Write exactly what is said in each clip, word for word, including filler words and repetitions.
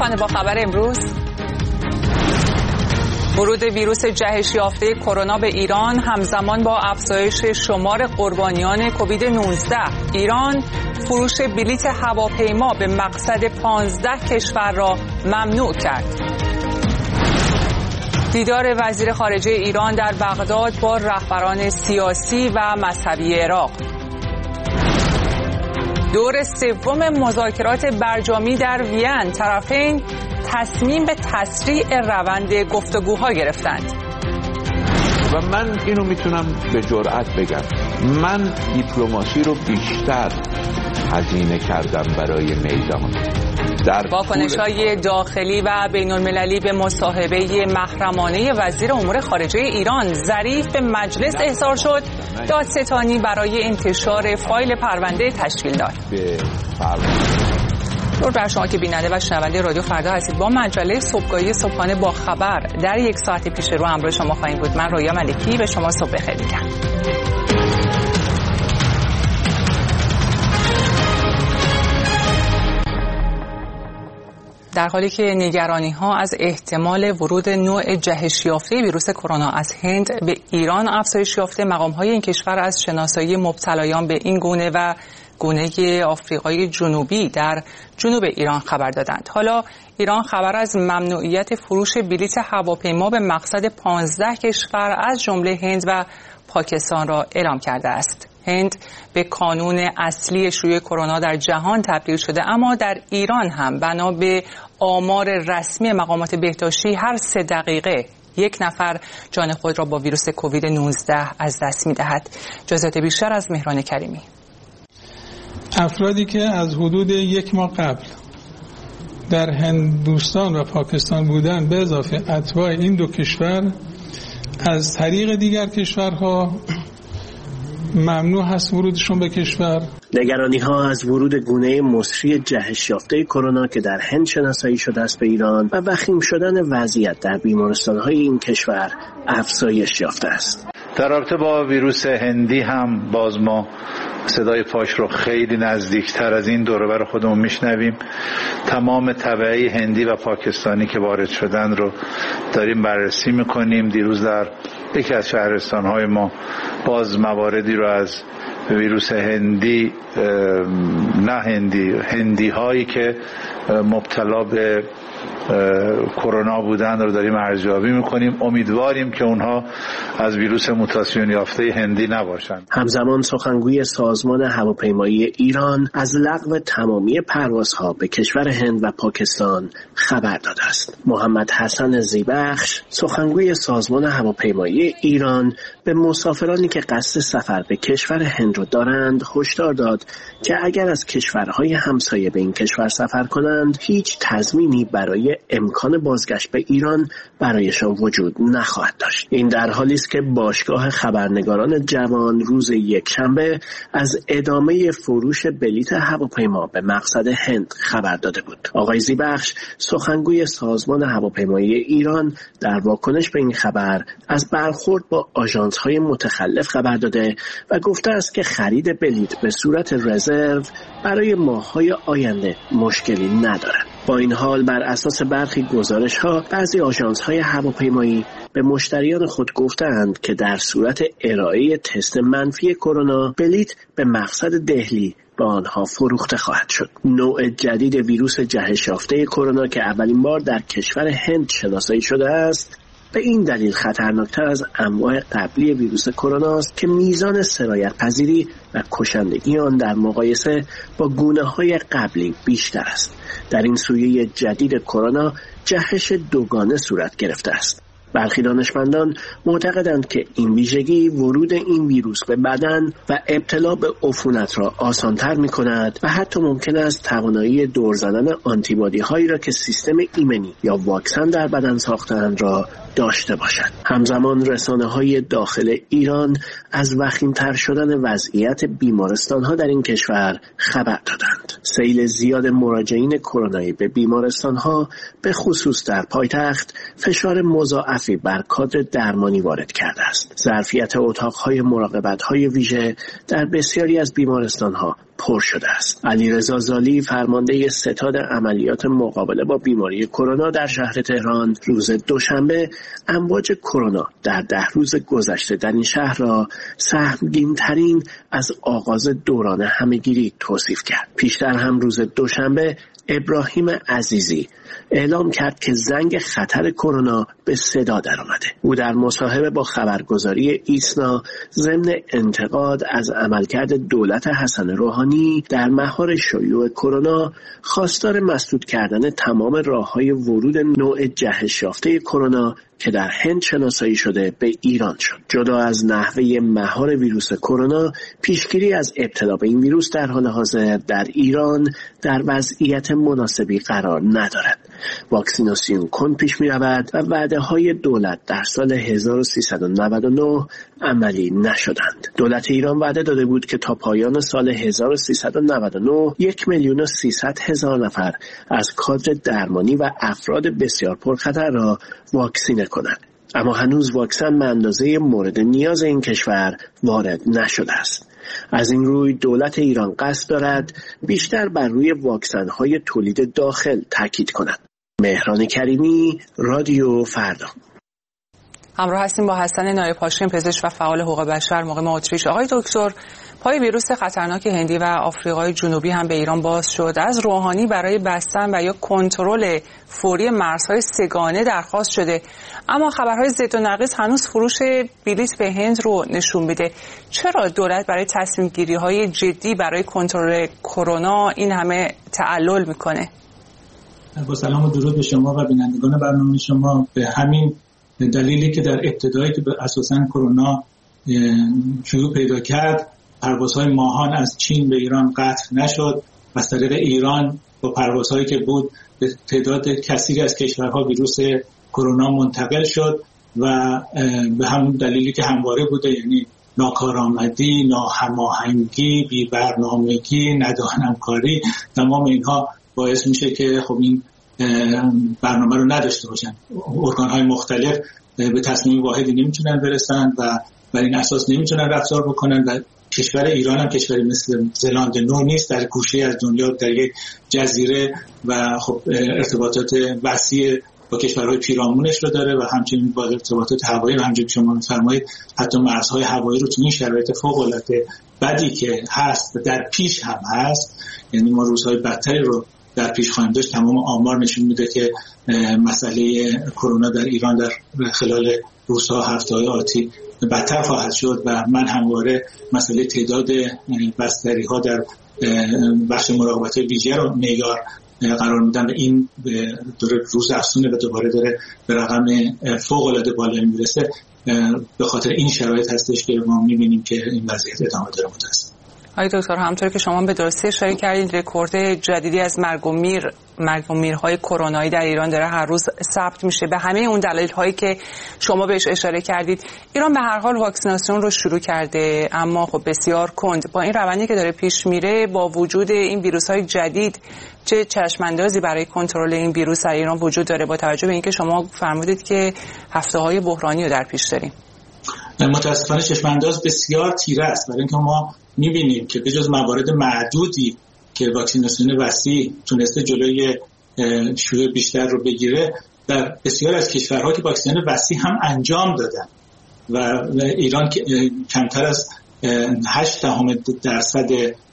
صبحانه با خبر امروز: ورود ویروس جهش یافته کرونا به ایران همزمان با افزایش شمار قربانیان کووید نوزده. ایران فروش بلیت هواپیما به مقصد پانزده کشور را ممنوع کرد. دیدار وزیر خارجه ایران در بغداد با رهبران سیاسی و مذهبی عراق. دور سوم مذاکرات برجامی در وین، طرفین تصمیم به تسریع روند گفتگوها گرفتند. و من اینو میتونم به جرئت بگم، من دیپلماسی رو بیشتر هزینه کردم برای میدان. واکنش‌های داخلی و بین‌المللی به مصاحبه محرمانه وزیر امور خارجه ایران ظریف به مجلس احضار شد. دادستانی برای انتشار فایل پرونده تشکیل داد. درود بر شما که بیننده و شنونده رادیو فردا هستید. با مجله صبحگاهی صبحانه با خبر در یک ساعت پیش رو همراه شما خواهیم بود. من رویا ملکی به شما صبح بخیر میگم. در حالی که نگرانی‌ها از احتمال ورود نوع جهش یافته ویروس کرونا از هند به ایران افزایش یافته، مقام‌های این کشور از شناسایی مبتلایان به این گونه و گونه آفریقای جنوبی در جنوب ایران خبر دادند. حالا ایران خبر از ممنوعیت فروش بلیت هواپیما به مقصد پانزده کشور از جمله هند و پاکستان را اعلام کرده است. هند به کانون اصلی شیوع کرونا در جهان تبدیل شده، اما در ایران هم بنا به آمار رسمی مقامات بهداشتی هر سه دقیقه یک نفر جان خود را با ویروس کووید نوزده از دست می‌دهد. جزئیات بیشتر از مهران کریمی. افرادی که از حدود یک ماه قبل در هندوستان و پاکستان بودند به اضافه اتباع این دو کشور از طریق دیگر کشورها ممنوع هست ورودشون به کشور. نگرانی ها از ورود گونه مصری جهش یافته کرونا که در هند شناسایی شده است به ایران و وخیم شدن وضعیت در بیمارستان های این کشور افزایش یافته است. در رابطه با ویروس هندی هم باز ما صدای پاش رو خیلی نزدیکتر از این دور و بر خودمون میشنویم. تمام تبعی هندی و پاکستانی که وارد شدن رو داریم بررسی میکنیم. دیروز در یکی از شهرستان‌های ما باز مواردی رو از ویروس هندی نه هندی هندی هایی که مبتلا به کرونا بودن رو داریم ارزیابی میکنیم. امیدواریم که اونها از ویروس موتاسیون یافته هندی نباشند. همزمان سخنگوی سازمان هواپیمایی ایران از لغو تمامی پروازها به کشور هند و پاکستان خبر داده است. محمد حسن زیبخش سخنگوی سازمان هواپیمایی ایران به مسافرانی که قصد سفر به کشور هند رو دارند هشدار داد که اگر از کشورهای همسایه به این کشور سفر کنند هیچ تضمینی برای امکان بازگشت به ایران برایشان وجود نخواهد داشت. این در حالی است که باشگاه خبرنگاران جوان روز یکشنبه از ادامه فروش بلیت هواپیما به مقصد هند خبر داده بود. آقای زیبخش سخنگوی سازمان هواپیمایی ایران در واکنش به این خبر از برخورد با آژانس‌های متخلف خبر داده و گفته است که خرید بلیت به صورت رزرو برای ماه‌های آینده مشکلی ندارد. با این حال بر اساس برخی گزارش‌ها بعضی آژانس‌های هواپیمایی به مشتریان خود گفتند که در صورت ارائه تست منفی کرونا بلیت به مقصد دهلی به آنها فروخته خواهد شد. نوع جدید ویروس جهش یافته کرونا که اولین بار در کشور هند شناسایی شده است به این دلیل خطرناکتر از انواع قبلی ویروس کرونا است که میزان سرایت پذیری و کشندگی آن در مقایسه با گونه‌های قبلی بیشتر است. در این سویه جدید کرونا جهش دوگانه صورت گرفته است. برخی دانشمندان معتقدند که این ویژگی ورود این ویروس به بدن و ابتلا به عفونت را آسان‌تر می‌کند و حتی ممکن است توانایی دور زدن آنتیبادی هایی را که سیستم ایمنی یا واکسن در بدن ساختند را داشته باشد. همزمان رسانه‌های داخل ایران از وخیم‌تر شدن وضعیت بیمارستان‌ها در این کشور خبر دادند. سیل زیاد مراجعین کرونایی به بیمارستان‌ها به خصوص در پایتخت فشار مضاعفی بر کادر درمانی وارد کرده است. ظرفیت اتاق‌های مراقبت‌های ویژه در بسیاری از بیمارستان‌ها پر شده است. علیرضا زالی فرمانده ستاد عملیات مقابله با بیماری کرونا در شهر تهران روز دوشنبه امواج کرونا در ده روز گذشته در این شهر را سهمگین‌ترین از آغاز دوران همه‌گیری توصیف کرد. پیشتر هم روز دوشنبه ابراهیم عزیزی اعلام کرد که زنگ خطر کرونا به صدا درآمده. او در مصاحبه با خبرگزاری ایسنا ضمن انتقاد از عملکرد دولت حسن روحانی در مهار شیوع کرونا خواستار مسدود کردن تمام راه‌های ورود نوع جهش یافته کرونا که در هند شناسایی شده به ایران شد. جدا از نحوه مهار ویروس کرونا، پیشگیری از ابتلا به این ویروس در حال حاضر در ایران در وضعیت مناسبی قرار ندارد. واکسیناسیون کند پیش می رود و وعده های دولت در سال هزار و سیصد و نود و نه عملی نشدند. دولت ایران وعده داده بود که تا پایان سال هزار و سیصد و نود و نه یک میلیون و سیصد هزار نفر از کادر درمانی و افراد بسیار پرخطر را واکسینه کنند. اما هنوز واکسن به اندازه مورد نیاز این کشور وارد نشده است. از این روی دولت ایران قصد دارد بیشتر بر روی واکسن‌های تولید داخل تاکید کند. مهران کریمی، رادیو فردا. همراه هستیم با حسن نایب هاشم، پزشک و فعال حقوق بشر مقیم اتریش. آقای دکتر، پای ویروس خطرناک هندی و آفریقای جنوبی هم به ایران باز شد. از روحانی برای بستن و یا کنترل فوری مرزهای سه‌گانه درخواست شده، اما خبرهای ضد و نقیض هنوز فروش بلیط به هند رو نشون میده. چرا دولت برای تصمیم گیری های جدی برای کنترل کرونا این همه تعلل میکنه؟ با سلام و درود به شما و بینندگان برنامه شما. به همین دلیلی که در ابتدایی که اساساً کرونا شیوع پیدا کرد، پروازهای ماهان از چین به ایران قطع نشد و از طریق ایران با پروازهایی که بود به تعداد کثیری از کشورها ویروس کرونا منتقل شد و به همون دلیلی که همواره بوده، یعنی ناکارآمدی، ناهماهنگی، بی‌برنامگی، ندانمکاری، تمام اینها باعث میشه که خب این برنامه رو نداشته باشن. ارگان‌های مختلف به تصمیم واحدی نمیتونن برسن و بر این اساس نمیتونن رفتار بکنن و کشور ایران هم کشوری مثل زلاند نو نیست، در گوشه از دنیا، در یک جزیره و خب ارتباطات وسیع با کشورهای پیرامونش رو داره و همچنین با ارتباطات هوایی و همچنین شما می‌فرمایید حتی مرزهای هوایی رو تو این شرایط فوق‌العاده بدی که هست و در پیش هم هست، یعنی ما روزهای بدتری رو در پیش خواهیم داشت. تمام آمار نشون میده که مسئله کرونا در ایران در خلال روزها، هفته‌های آتی بدتر خواهد شد و من همواره مسئله تعداد بستری ها در بخش مراقبت ویژه رو معیار قرار میدم و این به روز افزونه و دوباره داره به رقم فوق العاده بالا میرسه. به خاطر این شرایط هستش که ما میبینیم که این وضعیت ادامه داره متاسفانه. آقای دکتر، همونطور که شما به درستی اشاره کردید، رکورد جدیدی از مرگ و میر مرگ و میرهای کرونایی در ایران داره هر روز ثبت میشه. به همه اون دلایل هایی که شما بهش اشاره کردید، ایران به هر حال واکسیناسیون رو شروع کرده، اما خب بسیار کند. با این روندی که داره پیش میره، با وجود این ویروس های جدید، چه چشماندازی برای کنترل این ویروس در ایران وجود داره، با توجه به اینکه شما فرمودید که هفته های بحرانی رو در پیش داریم؟ متاسفانه چشمانداز بسیار تیره است، برای اینکه ما می‌بینیم که به جز موارد معدودی که واکسیناسیون وسیع تونسته جلوی شیوع بیشتر رو بگیره، در بسیار از کشورها که واکسین وسیع هم انجام دادن و ایران کمتر از هشت دهم درصد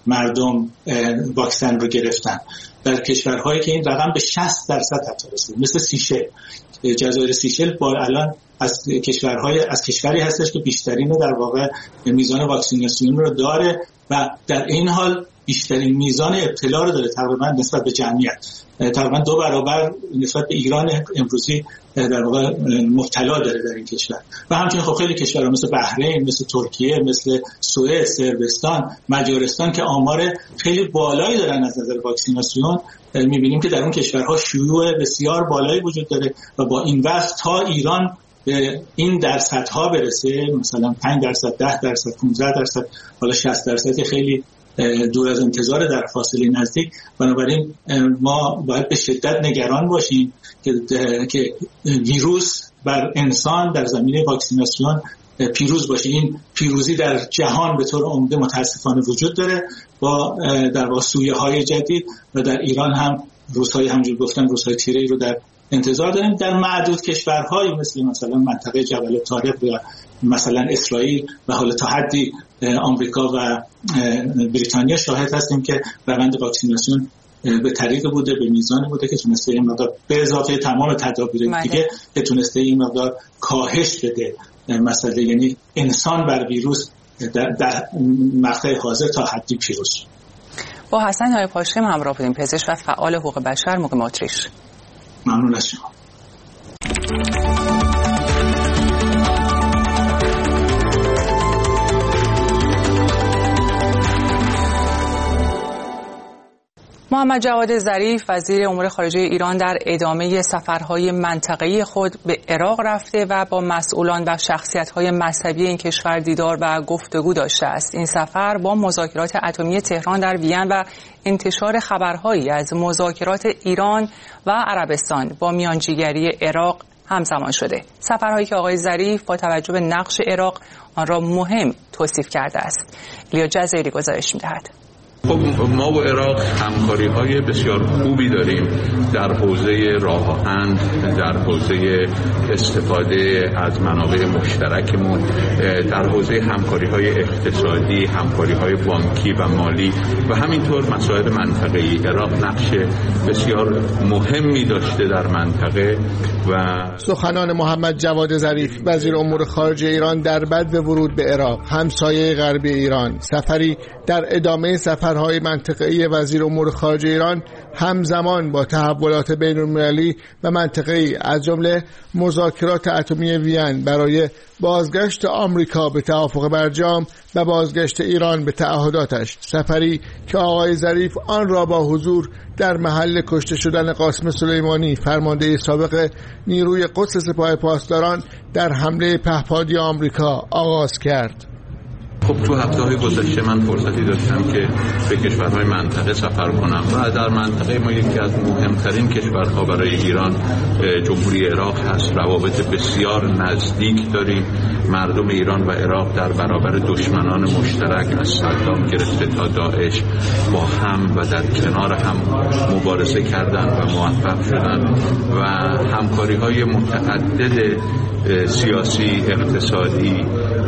مردم واکسن رو گرفتن. در کشورهایی که این رقم به شصت درصد حتی رسید، مثل سیشل. جزایر سیشل با الان از کشورهای از کشوری هستش که بیشترین در واقع میزان واکسیناسیون رو داره و در این حال بیشترین میزان ابتلا رو داره تقریبا نسبت به جمعیت، تقریبا دو برابر نسبت به ایران امروزی در واقع مبتلا داره در این کشور. و همچنین خب خیلی کشورها مثل بحرین، مثل ترکیه، مثل سوئد، صربستان، مجارستان که آمار خیلی بالایی دارن از نظر واکسیناسیون، می‌بینیم که در اون کشورها شیوع بسیار بالایی وجود داره و با این وضع تا ایران به این درصدها برسه، مثلا پنج درصد، ده درصد، پانزده درصد، حالا شصت درصد، خیلی دور از انتظار در فاصله نزدیک. بنابراین ما باید به شدت نگران باشیم که که ویروس بر انسان در زمینه واکسیناسیون پیروز باشه. این پیروزی در جهان به طور عمده متاسفانه وجود داره با در واقع سویه های جدید و در ایران هم روزهای همونجور گفتم روزهای تیره رو در انتظار داریم. در معدود کشورهایی مثل مثلا منطقه جبل طارق و مثلا اسرائیل و حالا تا حدی آمریکا و بریتانیا شاهد هستیم که روند واکسیناسیون به طریق بوده، به میزان بوده که تونسته این مقدار به اضافه تمام تدابیر دیگه که تونسته این مقدار کاهش بده مسئله، یعنی انسان بر ویروس در, در مقطع حاضر تا حدی پیروز. با حسن های پاشم همراه بودیم، پزشک و فعال حقوق بشر مقیم اتریش. ممنون از شما. محمد جواد ظریف وزیر امور خارجه ایران در ادامه سفرهای منطقه‌ای خود به عراق رفته و با مسئولان و شخصیت‌های مذهبی این کشور دیدار و گفتگو داشته است. این سفر با مذاکرات اتمی تهران در وین و انتشار خبرهایی از مذاکرات ایران و عربستان با میانجیگری عراق همزمان شده. سفرهایی که آقای ظریف با توجه به نقش عراق آن را مهم توصیف کرده است. لیا جزیری گزارش می‌دهد. خب ما با عراق همکاری‌های بسیار خوبی داریم در حوزه راه آهن، در حوزه استفاده از منابع مشترکمون، در حوزه همکاری‌های اقتصادی، همکاری‌های بانکی و مالی و همینطور مسائل منطقه‌ای. عراق نقش بسیار مهمی داشته در منطقه. و سخنان محمد جواد ظریف وزیر امور خارجه ایران در بدو ورود به عراق، همسایه غربی ایران، سفری در ادامه سفرهای منطقه‌ای وزیر امور خارجه ایران همزمان با تحولات بین‌المللی و منطقه‌ای از جمله مذاکرات اتمی وین برای بازگشت آمریکا به توافق برجام و بازگشت ایران به تعهداتش، سفری که آقای ظریف آن را با حضور در محل کشته شدن قاسم سلیمانی فرمانده سابق نیروی قدس سپاه پاسداران در حمله پهپادی آمریکا آغاز کرد. خب تو هفته‌های گذشته من فرصتی داشتم که به کشورهای منطقه سفر کنم و در منطقه ما یکی از مهمترین کشورها برای ایران جمهوری عراق هست. روابط بسیار نزدیک داریم. مردم ایران و عراق در برابر دشمنان مشترک از صدام گرفته تا داعش با هم و در کنار هم مبارزه کردند و موفق شدند و همکاری‌های متعدد سیاسی، اقتصادی،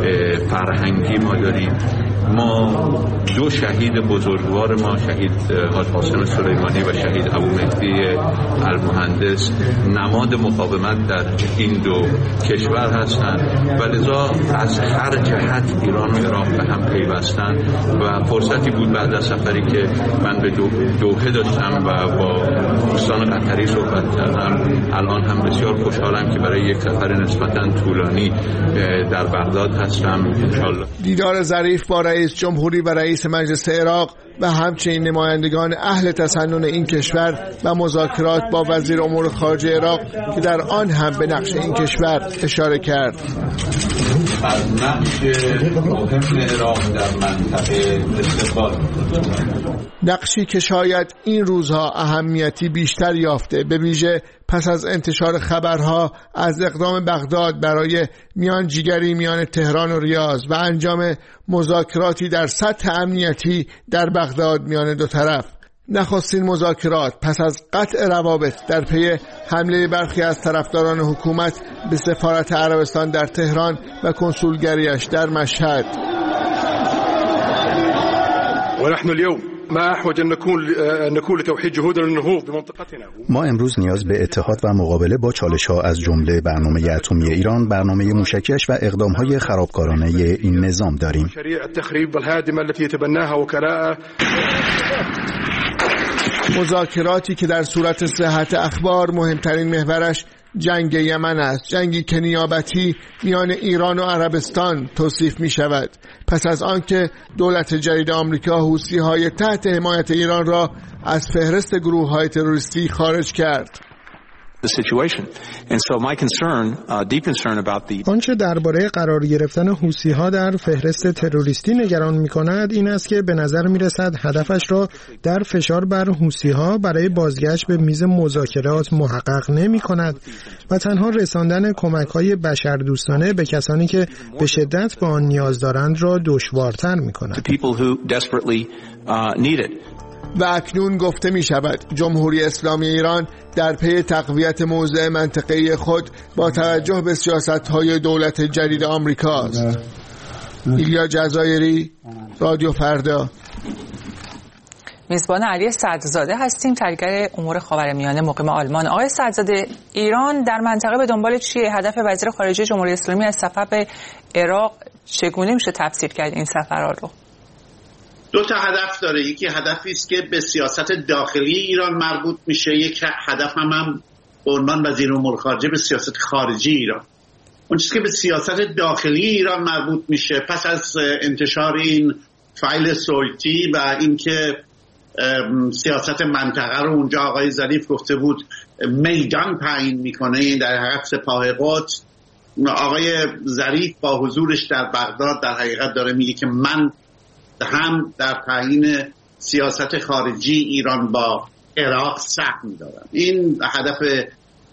فرهنگی ما داریم. ما دو شهید بزرگوار ما، شهید حاج قاسم سلیمانی و شهید ابو مهدی المهندس، نماد مقاومت در این دو کشور هستند و لذا از هر جهت ایران و عراق به هم پیوستند و فرصتی بود بعد از سفری که من به دوحه داشتم و با دوستان قطری صحبت کردم. الان هم بسیار خوشحالم که برای یک سفر نسبتاً طولانی در بغداد هستم. انشالله دیدار ظریف با رئیس جمهوری و رئیس مجلس عراق و همچنین نمایندگان اهل تسنن این کشور و مذاکرات با وزیر امور خارجه عراق که در آن هم به نقش این کشور اشاره کرد. از نقش مهم عراق در منطقه استقبال، نقشی که شاید این روزها اهمیتی بیشتر یافته، به ویژه پس از انتشار خبرها از اقدام بغداد برای میانجیگری میان تهران و ریاض و انجام مذاکراتی در سطح امنیتی در بغداد میان دو طرف. نخستین مذاکرات پس از قطع روابط در پی حمله برخی از طرفداران حکومت به سفارت عربستان در تهران و کنسولگریش در مشهد. ونحن اليوم ما احوج ان نكون نكون لتوحيد جهودنا للنهوض بمنطقتنا. ما امروز نیاز به اتحاد و مقابله با چالش‌ها از جمله برنامه اتمی ایران، برنامه موشکیش و اقدام‌های خرابکارانه این نظام داریم. شریع التخریب الهادمه التي يتبناها وكلاء. مذاکراتی که در صورت صحت اخبار مهمترین محورش جنگ یمن است، جنگی که نیابتی میان ایران و عربستان توصیف می شود پس از آنکه دولت جدید آمریکا حوثی‌های تحت حمایت ایران را از فهرست گروه‌های تروریستی خارج کرد. آنچه درباره قرار گرفتن حوثی‌ها در فهرست تروریستی نگران می‌کند این است که به نظر می‌رسد هدفش را در فشار بر حوثی‌ها برای بازگشت به میز مذاکرات محقق نمی‌کند و تنها رساندن کمک‌های بشردوستانه به کسانی که به شدت به آن نیاز دارند را دشوارتر می‌کند. و اکنون گفته می شود جمهوری اسلامی ایران در پی تقویت موضع منطقه‌ای خود با توجه به سیاست‌های دولت جدید آمریکا است. ایلیا جزایری، رادیو فردا. میزبان علی سعدزاده هستیم، تحلیلگر امور خاورمیانه مقیم آلمان. آقای سعدزاده، ایران در منطقه به دنبال چیه؟ هدف وزیر خارجه جمهوری اسلامی از سفر به عراق چگونه میشه تفسیر کرد این سفرها رو؟ دو تا هدف داره. یکی هدفی است که به سیاست داخلی ایران مربوط میشه، یک هدف هم, هم به عنوان وزیر امور خارجه به سیاست خارجی ایران. اون چیزی که به سیاست داخلی ایران مربوط میشه پس از انتشار این فایل سولتی و اینکه سیاست منطقه رو اونجا آقای ظریف گفته بود میدان تعیین میکنه، در حقیقت سپاه قدس. آقای ظریف با حضورش در بغداد در حقیقت داره میگه که من هم در تعیین سیاست خارجی ایران با عراق سهم دارم. این هدف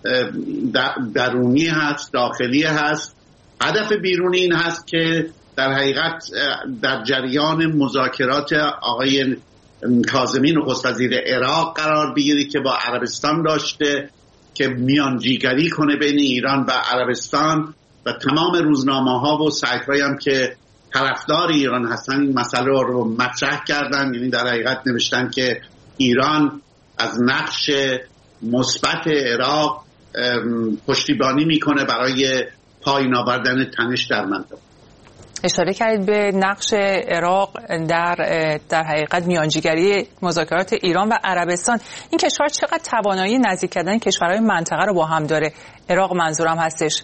درونی هست، داخلی هست. هدف بیرونی این هست که در حقیقت در جریان مذاکرات آقای کاظمی نخست وزیر عراق قرار بگیری که با عربستان داشته که میانجیگری کنه بین ایران و عربستان و تمام روزنامه‌ها و سایت‌هایی هم که طرفدار ایران هستن این مسئله رو مطرح کردن. یعنی در حقیقت نوشتن که ایران از نقش مثبت عراق پشتیبانی میکنه برای پایین آوردن تنش در منطقه. اشاره کردید به نقش عراق در در حقیقت میانجیگری مذاکرات ایران و عربستان. این کشور چقدر توانایی نزدیک کردن کشورهای منطقه رو با هم داره؟ عراق منظورم هستش.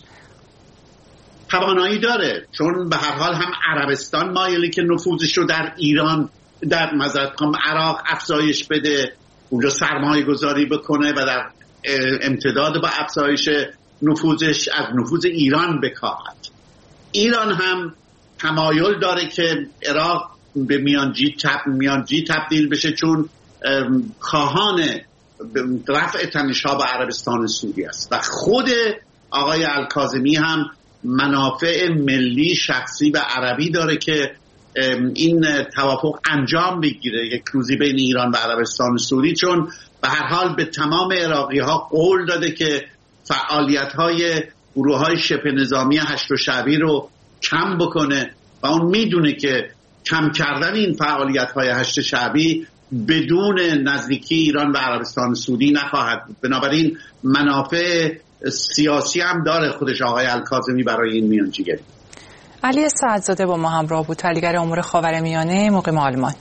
توانایی داره، چون به هر حال هم عربستان مایلی که نفوذش رو در ایران در مزرعه عراق افزایش بده، اونجا سرمایه گذاری بکنه و در امتداد با افزایش نفوذش از نفوذ ایران بکاهد. ایران هم تمایل داره که عراق به میانجی تب میانجی تبدیل بشه، چون خواهان رفع تنش‌ها با عربستان سعودی است و خود آقای الکاظمی هم منافع ملی شخصی و عربی داره که این توافق انجام بگیره یک روزی بین ایران و عربستان سعودی، چون به هر حال به تمام عراقی ها قول داده که فعالیت های گروه های شبه نظامی هشت و شعبی رو کم بکنه و اون میدونه که کم کردن این فعالیت های هشت شعبی بدون نزدیکی ایران و عربستان سعودی نخواهد بود. بنابراین منافع سیاسی هم داره خودش آقای الکاظمی برای این میانجیگری. علی سعدزاده با ما همراه بود، تحلیلگر امور خاورمیانه مقیم آلمان.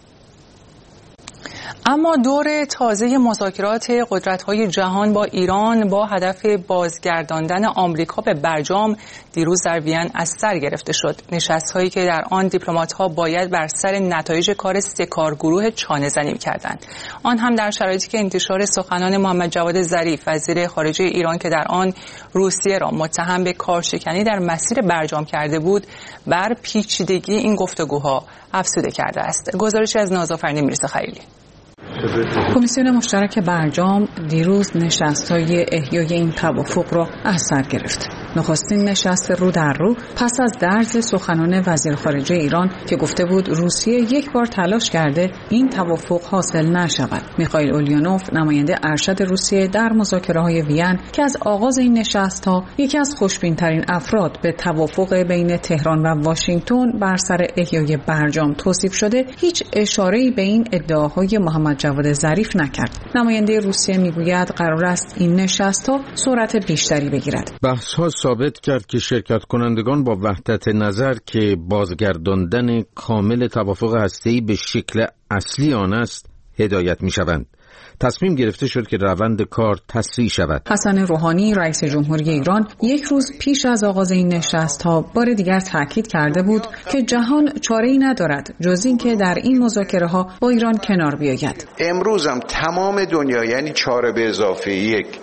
اما دور تازه مذاکرات قدرت‌های جهان با ایران با هدف بازگرداندن آمریکا به برجام دیروز در وین از سر گرفته شد. نشست‌هایی که در آن دیپلمات‌ها باید بر سر نتایج کار سه کارگروه چانه‌زنی می‌کردند. آن هم در شرایطی که انتشار سخنان محمد جواد ظریف وزیر خارجه ایران که در آن روسیه را متهم به کارشکنی در مسیر برجام کرده بود، بر پیچیدگی این گفتگوها افزوده کرده است. گزارشی از نازآفرین میرزا خلیلی. کمیسیون مشترک برجام دیروز نشست‌های احیای این توافق را از سر گرفت. نخستین نشست رو در رو پس از درز سخنان وزیر خارجه ایران که گفته بود روسیه یک بار تلاش کرده این توافق حاصل نشود. میخائیل اولیانوف نماینده ارشد روسیه در مذاکره‌های وین که از آغاز این نشست‌ها یکی از خوشبین‌ترین افراد به توافق بین تهران و واشنگتن بر سر احیای برجام توصیف شده، هیچ اشاره‌ای به این ادعاهای محمد جواد ظریف نکرد. نماینده روسیه میگوید قرار است این نشست‌ها سرعت بیشتری بگیرد. بحث‌ها ثابت کرد که شرکت کنندگان با وحدت نظر که بازگرداندن کامل توافق هسته‌ای به شکل اصلی آن است هدایت می‌شوند. تصمیم گرفته شد که روند کار تسریع شود. حسن روحانی رئیس جمهوری ایران یک روز پیش از آغاز این نشست‌ها بار دیگر تاکید کرده بود که جهان چاره‌ای ندارد جز این که در این مذاکره‌ها با ایران کنار بیاید. امروز هم تمام دنیا، یعنی چهار به اضافه یک،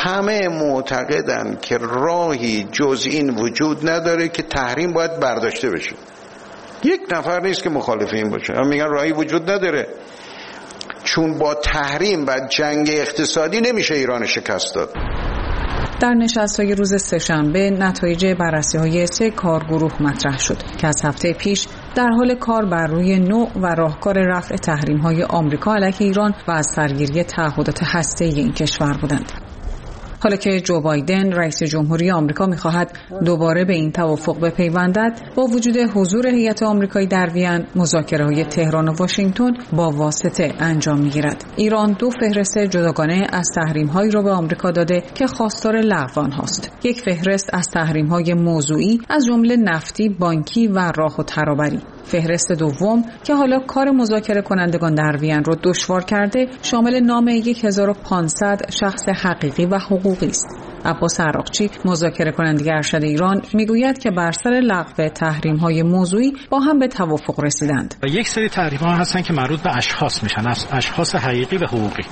همه معتقدن که راهی جز این وجود نداره که تحریم باید برداشته بشه. یک نفر نیست که مخالف این باشه. هم میگن راهی وجود نداره، چون با تحریم و جنگ اقتصادی نمیشه ایران شکست داد. در نشست‌های روز سه‌شنبه نتایج بررسی‌های سه کارگروه مطرح شد که از هفته پیش در حال کار بر روی نوع و راهکار رفع تحریم‌های آمریکا علیه ایران و از سرگیری تعهدات هسته‌ای این کشور بودند. حالا که جو بایدن رئیس جمهوری آمریکا می‌خواهد دوباره به این توافق بپیوندد، با وجود حضور هیئت آمریکایی در وین، مذاکره‌های تهران و واشنگتن با واسطه انجام می‌گیرد. ایران دو فهرست جداگانه از تحریم‌هایی را به آمریکا داده که خواستار لغو آنهاست. یک فهرست از تحریم‌های موضوعی از جمله نفتی، بانکی و راه و ترابری. فهرست دوم که حالا کار مذاکره کنندگان در وین را دشوار کرده، شامل نام هزار و پانصد شخص حقیقی و حقوقی است. عباس عراقچی، مذاکره کننده ارشد ایران، میگوید که بر سر لغو تحریم‌های موضوعی با هم به توافق رسیدند. و یک سری تحریم‌ها هستن که مربوط به اشخاص میشن، اشخاص حقیقی و حقوقی،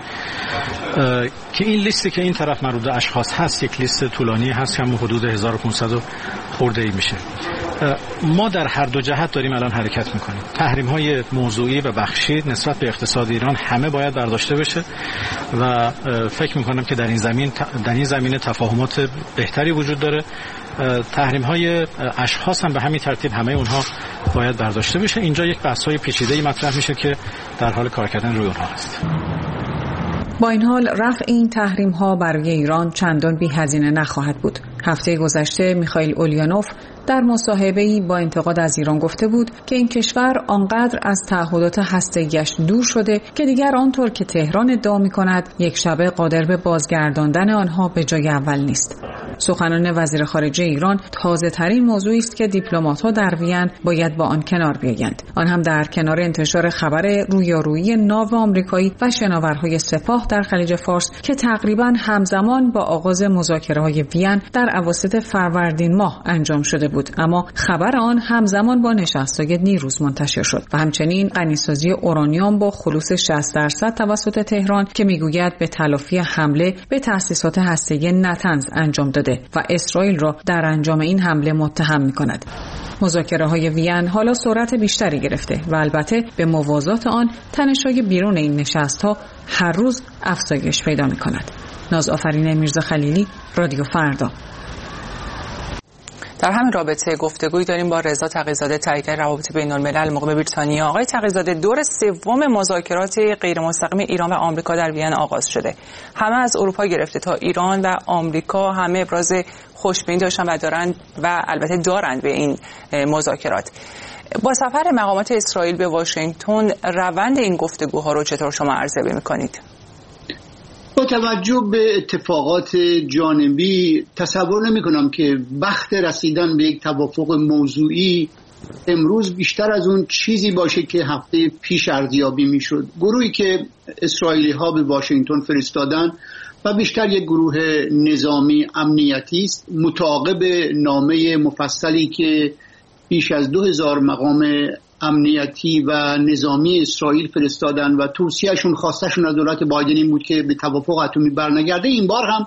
که این لیستی که این طرف مربوط به اشخاص هست یک لیست طولانی هست که هم حدود هزار و پانصد خورده ای میشه. ما در هر دو جهت داریم الان حرکت میکنیم. تحریم‌های موضوعی و بخشی نسبت به اقتصاد ایران همه باید برداشته بشه و فکر میکنم که در این زمین در این زمینه تفاهمات بهتری وجود داره. تحریم‌های اشخاص هم به همین ترتیب همه اونها باید برداشته بشه. اینجا یک بحث‌های پیچیده‌ای مطرح میشه که در حال کار کردن روی اونها است. با این حال رفع این تحریم ها برای ایران چندان بی هزینه نخواهد بود. هفته گذشته میخائیل اولیانوف در مصاحبه‌ای با انتقاد از ایران گفته بود که این کشور آنقدر از تعهدات هسته‌ایش دور شده که دیگر آنطور که تهران ادعا می‌کند یک شبه قادر به بازگرداندن آنها به جای اول نیست. سخنان وزیر خارجه ایران تازه‌ترین موضوعی است که دیپلمات‌ها در وین باید با آن کنار بیایند. آن هم در کنار انتشار خبر رویارویی ناو آمریکایی و شناورهای سپاه در خلیج فارس که تقریباً همزمان با آغاز مذاکره‌های وین در اواسط فروردین ماه انجام شده بود، اما خبر آن همزمان با نشست‌های نیروز منتشر شد و همچنین غنیسازی اورانیوم با خلوص شصت درصد توسط تهران که میگوید به تلافی حمله به تأسیسات هسته‌ای نتنز انجام داده و اسرائیل را در انجام این حمله متهم می‌کند. مذاکره‌های وین حالا سرعت بیشتری گرفته و البته به موازات آن تنش‌های بیرون این نشست‌ها هر روز افزایش پیدا می‌کند. نازآفرین میرزا خلیلی، رادیو فردا. در همین رابطه گفتگویی داریم با رضا تقی‌زاده، تحلیلگر روابط بین‌الملل مقیم بریتانیا. آقای تقی‌زاده، دور سوم مذاکرات غیرمستقیم ایران و آمریکا در وین آغاز شده. همه از اروپا گرفته تا ایران و آمریکا همه ابراز خوشبینی داشتن و دارند و البته دارند به این مذاکرات. با سفر مقامات اسرائیل به واشنگتن، روند این گفتگوها رو چطور شما ارزیابی می‌کنید؟ با توجه به اتفاقات جانبی تصور نمی کنم که وقت رسیدن به یک توافق موضوعی امروز بیشتر از اون چیزی باشه که هفته پیش ارزیابی می شد. گروهی که اسرائیلی ها به واشنگتن فرستادن و بیشتر یک گروه نظامی امنیتی است، متعاقب نامه مفصلی که بیش از دو هزار مقام امنیتی و نظامی اسرائیل فرستادن و توصیهشون خواستشون از دولت بایدن این بود که به توافق اتمی برنگرده. این بار هم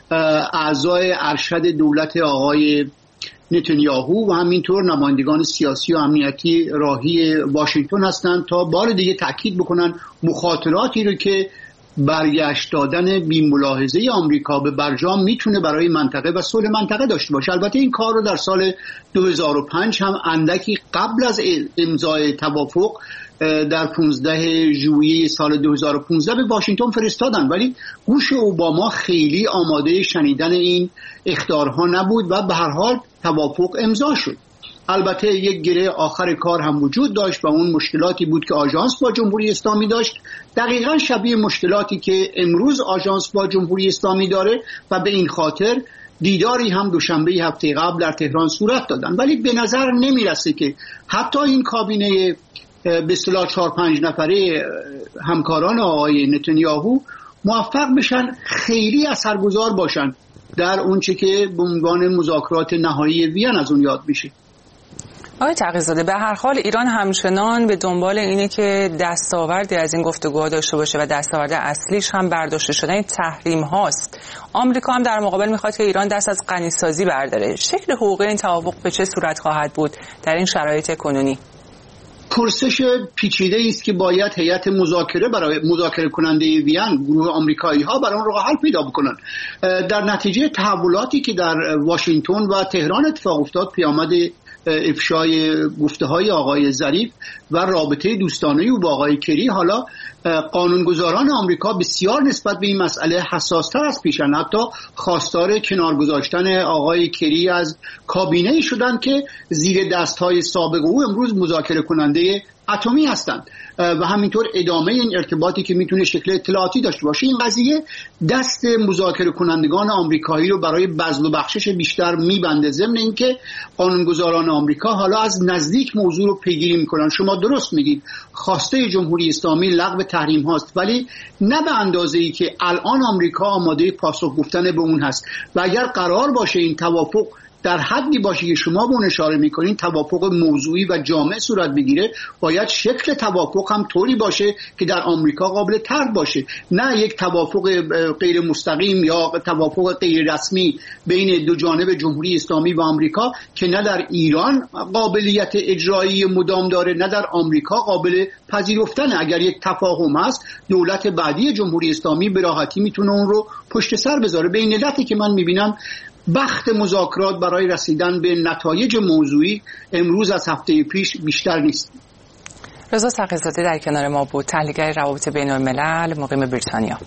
اعضای ارشد دولت آقای نتانیاهو و همینطور نمایندگان سیاسی و امنیتی راهی واشنگتن هستند تا بار دیگه تاکید بکنن مخاطراتی رو که برگشت دادن بی ملاحظه آمریکا به برجام میتونه برای منطقه و صلح منطقه داشته باشه. البته این کار رو در سال دو هزار و پنج هم اندکی قبل از امضای توافق در پانزده ژوئیه سال دو هزار و پانزده به واشنگتن فرستادن، ولی گوش اوباما خیلی آماده شنیدن این اخطارها نبود و به هر حال توافق امضا شد. البته یک گره آخر کار هم وجود داشت و اون مشکلاتی بود که آژانس با جمهوری اسلامی داشت، دقیقاً شبیه مشکلاتی که امروز آژانس با جمهوری اسلامی داره و به این خاطر دیداری هم دوشنبه هفته قبل در تهران صورت دادن. ولی به نظر نمیرسه که حتی این کابینه به اصطلاح چهار پنج نفره همکاران آقای نتانیاهو موفق بشن خیلی اثرگذار باشن در اون چه که به عنوان مذاکرات نهایی وین از اون یاد میشه. آقای تقی‌زاده، به هر حال ایران همچنان به دنبال اینه که دستاوردی از این گفتگوها داشته باشه و دستاورد اصلیش هم برداشته شدن تحریم هاست. آمریکا هم در مقابل میخواد که ایران دست از غنیسازی برداره. شکل حقوقی این توافق به چه صورت خواهد بود در این شرایط کنونی؟ پرسش پیچیده است که باید هیئت مذاکره برای مذاکره کننده وین، گروه آمریکایی ها برای اون راه حل پیدا بکنن. در نتیجه تحولاتی که در واشنگتن و تهران اتفاق افتاد، پیامد افشای گفته های آقای ظریف و رابطه دوستانه او با آقای کری، حالا قانونگذاران آمریکا بسیار نسبت به این مسئله حساستر از پیشن. حتی خواستار کنار گذاشتن آقای کری از کابینه شدن که زیر دست های سابق او امروز مذاکره کننده اتمی هستند و همینطور ادامه این ارتباطی که میتونه شکل اطلاعاتی داشته باشه. این قضیه دست مذاکره کنندگان آمریکایی رو برای بذل و بخشش بیشتر میبنده، ضمن اینکه قانونگذاران آمریکا حالا از نزدیک موضوع رو پیگیری میکنن. شما درست میگید، خواسته جمهوری اسلامی لغو تحریم هاست، ولی نه به اندازه‌ای که الان آمریکا آماده پاسخ گفتن به اون هست. و اگر قرار باشه این توافق در حدی باشه که شما به اون اشاره میکنین، توافق موضوعی و جامع صورت بگیره، باید شکل توافق هم طوری باشه که در آمریکا قابل طرح باشه، نه یک توافق غیر مستقیم یا توافق غیر رسمی بین دو جانب جمهوری اسلامی و آمریکا که نه در ایران قابلیت اجرایی مدام داره، نه در آمریکا قابل پذیرفتن. اگر یک تفاهم هست، دولت بعدی جمهوری اسلامی به راحتی میتونه اون رو پشت سر بذاره. به این علتی که من میبینم بخت مذاکرات برای رسیدن به نتایج موضوعی امروز از هفته پیش بیشتر نیست. رضا سقی‌زاده در کنار ما بود، تحلیلگر روابط بین الملل مقیم بریتانیا.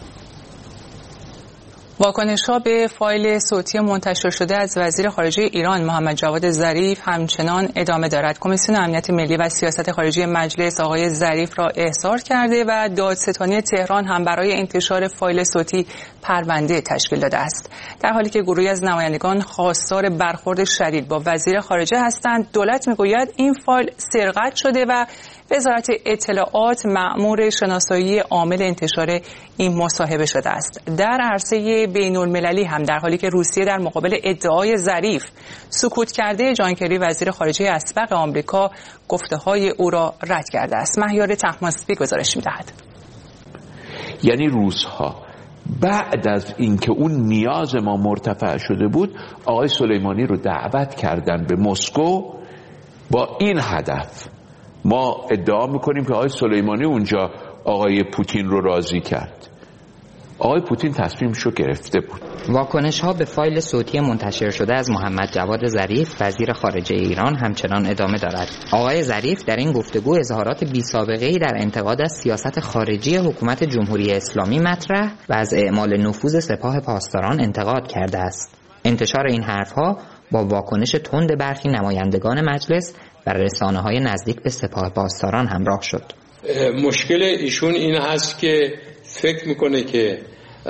واکنش‌ها به فایل صوتی منتشر شده از وزیر خارجه ایران محمد جواد ظریف همچنان ادامه دارد. کمیسیون امنیت ملی و سیاست خارجی مجلس آقای ظریف را احضار کرده و دادستانی تهران هم برای انتشار فایل صوتی پرونده تشکیل داده است. در حالی که گروهی از نمایندگان خواستار برخورد شدید با وزیر خارجه هستند، دولت میگوید این فایل سرقت شده و وزارت اطلاعات مأمور شناسایی عامل انتشار این مصاحبه شده است. در عرصه بین المللی هم در حالی که روسیه در مقابل ادعای ظریف سکوت کرده، جان کری وزیر خارجه اسبق آمریکا گفته‌های او را رد کرده است. مهیار طهماسبی گزارش می‌دهد. یعنی روس‌ها بعد از اینکه اون نیاز ما مرتفع شده بود، آقای سلیمانی رو دعوت کردن به مسکو با این هدف. ما ادعا میکنیم که آقای سلیمانی اونجا آقای پوتین رو راضی کرد. آقای پوتین تصمیمشو گرفته بود. واکنش ها به فایل صوتی منتشر شده از محمد جواد ظریف وزیر خارجه ایران همچنان ادامه دارد. آقای ظریف در این گفتگو اظهارات بی سابقه‌ای در انتقاد از سیاست خارجی حکومت جمهوری اسلامی مطرح و از اعمال نفوذ سپاه پاسداران انتقاد کرده است. انتشار این حرفها با واکنش تند برخی نمایندگان مجلس و رسانه‌های نزدیک به سپاه پاسداران همراه شد. مشکل ایشون این هست که فکر میکنه که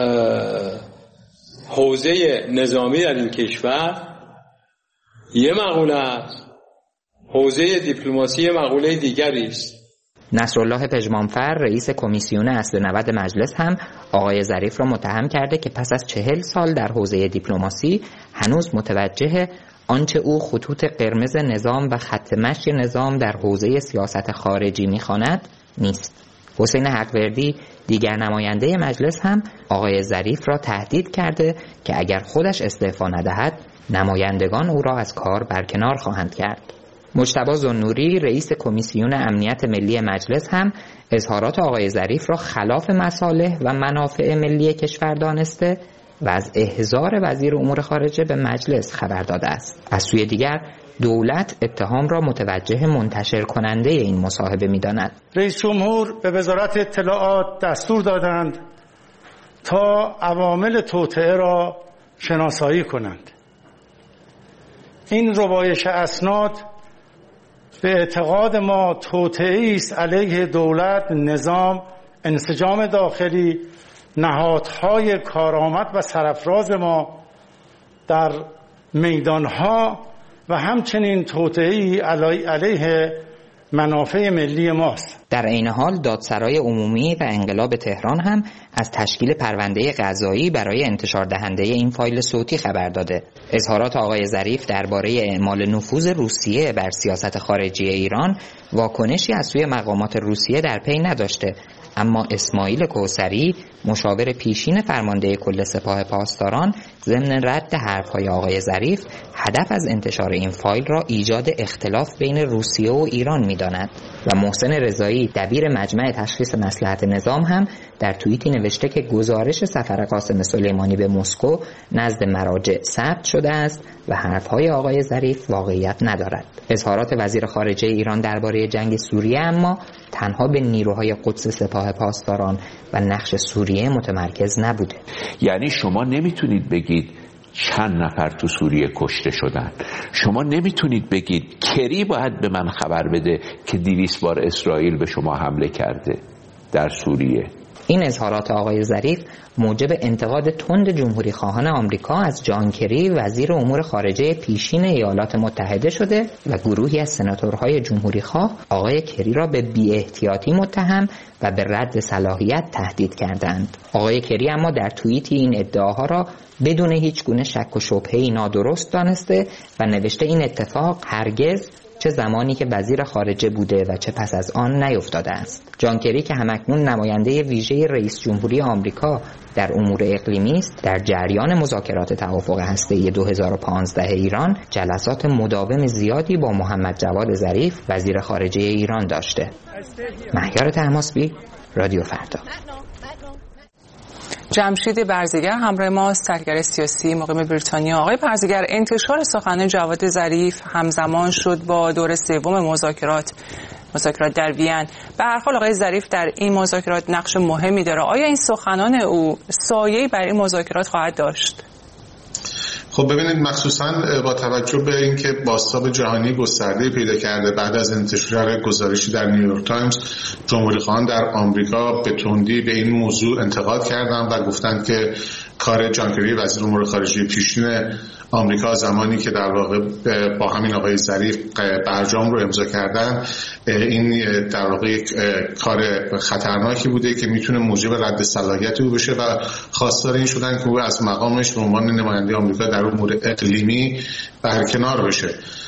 حوزه نظامی در این کشور یه مقوله است، حوزه دیپلماسی یه مقوله دیگری است. نصرالله پژمانفر رئیس کمیسیون اصل نود مجلس هم آقای ظریف را متهم کرده که پس از چهل سال در حوزه دیپلماسی هنوز متوجه آنچه او خطوط قرمز نظام و خط مشی نظام در حوزه سیاست خارجی می‌خواند نیست. حسین حقوردی دیگر نماینده مجلس هم آقای ظریف را تهدید کرده که اگر خودش استعفا ندهد نمایندگان او را از کار برکنار خواهند کرد. مجتبی ذوالنوری رئیس کمیسیون امنیت ملی مجلس هم اظهارات آقای ظریف را خلاف مصالح و منافع ملی کشور دانسته و از احضار وزیر امور خارجه به مجلس خبر داده است. از سوی دیگر دولت اتهام را متوجه منتشر کننده این مصاحبه می‌داند. رئیس جمهور به وزارت اطلاعات دستور دادند تا عوامل توطئه را شناسایی کنند. این ربایش اسناد به اعتقاد ما توطئه‌ای است علیه دولت، نظام، انسجام داخلی، نهادهای کارآمد و سرافراز ما در میدانها و همچنین توطئه‌ای علیه منافع ملی ماست. در عین حال دادسرای عمومی و انقلاب تهران هم از تشکیل پرونده قضایی برای انتشار دهنده این فایل صوتی خبر داده. اظهارات آقای ظریف درباره اعمال نفوذ روسیه بر سیاست خارجی ایران واکنشی از سوی مقامات روسیه در پی نداشته، اما اسماعیل کوثری مشاور پیشین فرمانده کل سپاه پاسداران ضمن رد حرفهای آقای ظریف هدف از انتشار این فایل را ایجاد اختلاف بین روسیه و ایران می‌داند و محسن رضایی دبیر مجمع تشخیص مصلحت نظام هم در توییتی نوشته که گزارش سفر قاسم سلیمانی به مسکو نزد مراجع ثبت شده است و حرفهای آقای ظریف واقعیت ندارد. اظهارات وزیر خارجه ایران درباره جنگ سوریه اما تنها به نیروهای قدس سپاه پاسداران و نقش سوریه متمرکز نبوده. یعنی شما نمیتونید بگید چند نفر تو سوریه کشته شدن، شما نمیتونید بگید کری باید به من خبر بده که دویست بار اسرائیل به شما حمله کرده در سوریه. این اظهارات آقای ظریف موجب انتقاد تند جمهوری خواهان آمریکا از جان کری وزیر امور خارجه پیشین ایالات متحده شده و گروهی از سناتورهای جمهوری خواه آقای کری را به بی احتیاطی متهم و به رد صلاحیت تهدید کردند. آقای کری اما در توییتی این ادعاها را بدون هیچ گونه شک و شبهه‌ای نادرست دانسته و نوشته این اتفاق هرگز چه زمانی که وزیر خارجه بوده و چه پس از آن نیفتاده است. جان کری که همکنون نماینده ویژه رئیس جمهوری آمریکا در امور اقلیمی است، در جریان مذاکرات توافق هسته‌ای دو هزار و پانزده ایران جلسات مداوم زیادی با محمد جواد ظریف وزیر خارجه ایران داشته. مهیار طهماسبی، رادیو فردا. جمشید برزگر همراه ماست، تحلیلگر سیاسی مقیم بریتانیا. آقای برزگر، انتشار سخنان جواد ظریف همزمان شد با دور سوم مذاکرات مذاکرات در وین. به هر حال آقای ظریف در این مذاکرات نقش مهمی داره. آیا این سخنان او سایه‌ای بر این مذاکرات خواهد داشت؟ خب ببینید، مخصوصا با توجه به اینکه بازتاب جهانی گسترده پیدا کرده بعد از انتشار گزارشی در نیویورک تایمز، جمهوری خواهان در آمریکا به تندی به این موضوع انتقاد کردند و گفتند که کار جان کری وزیر امور خارجه پیشین آمریکا زمانی که در واقع با همین آقای ظریف برجام رو امضا کردن، این در واقع یک کار خطرناکی بوده که میتونه موجب رد صلاحیت او بشه و خواستار این شدن که او از مقامش به عنوان نماینده آمریکا در امور اقلیمی برکنار بشه.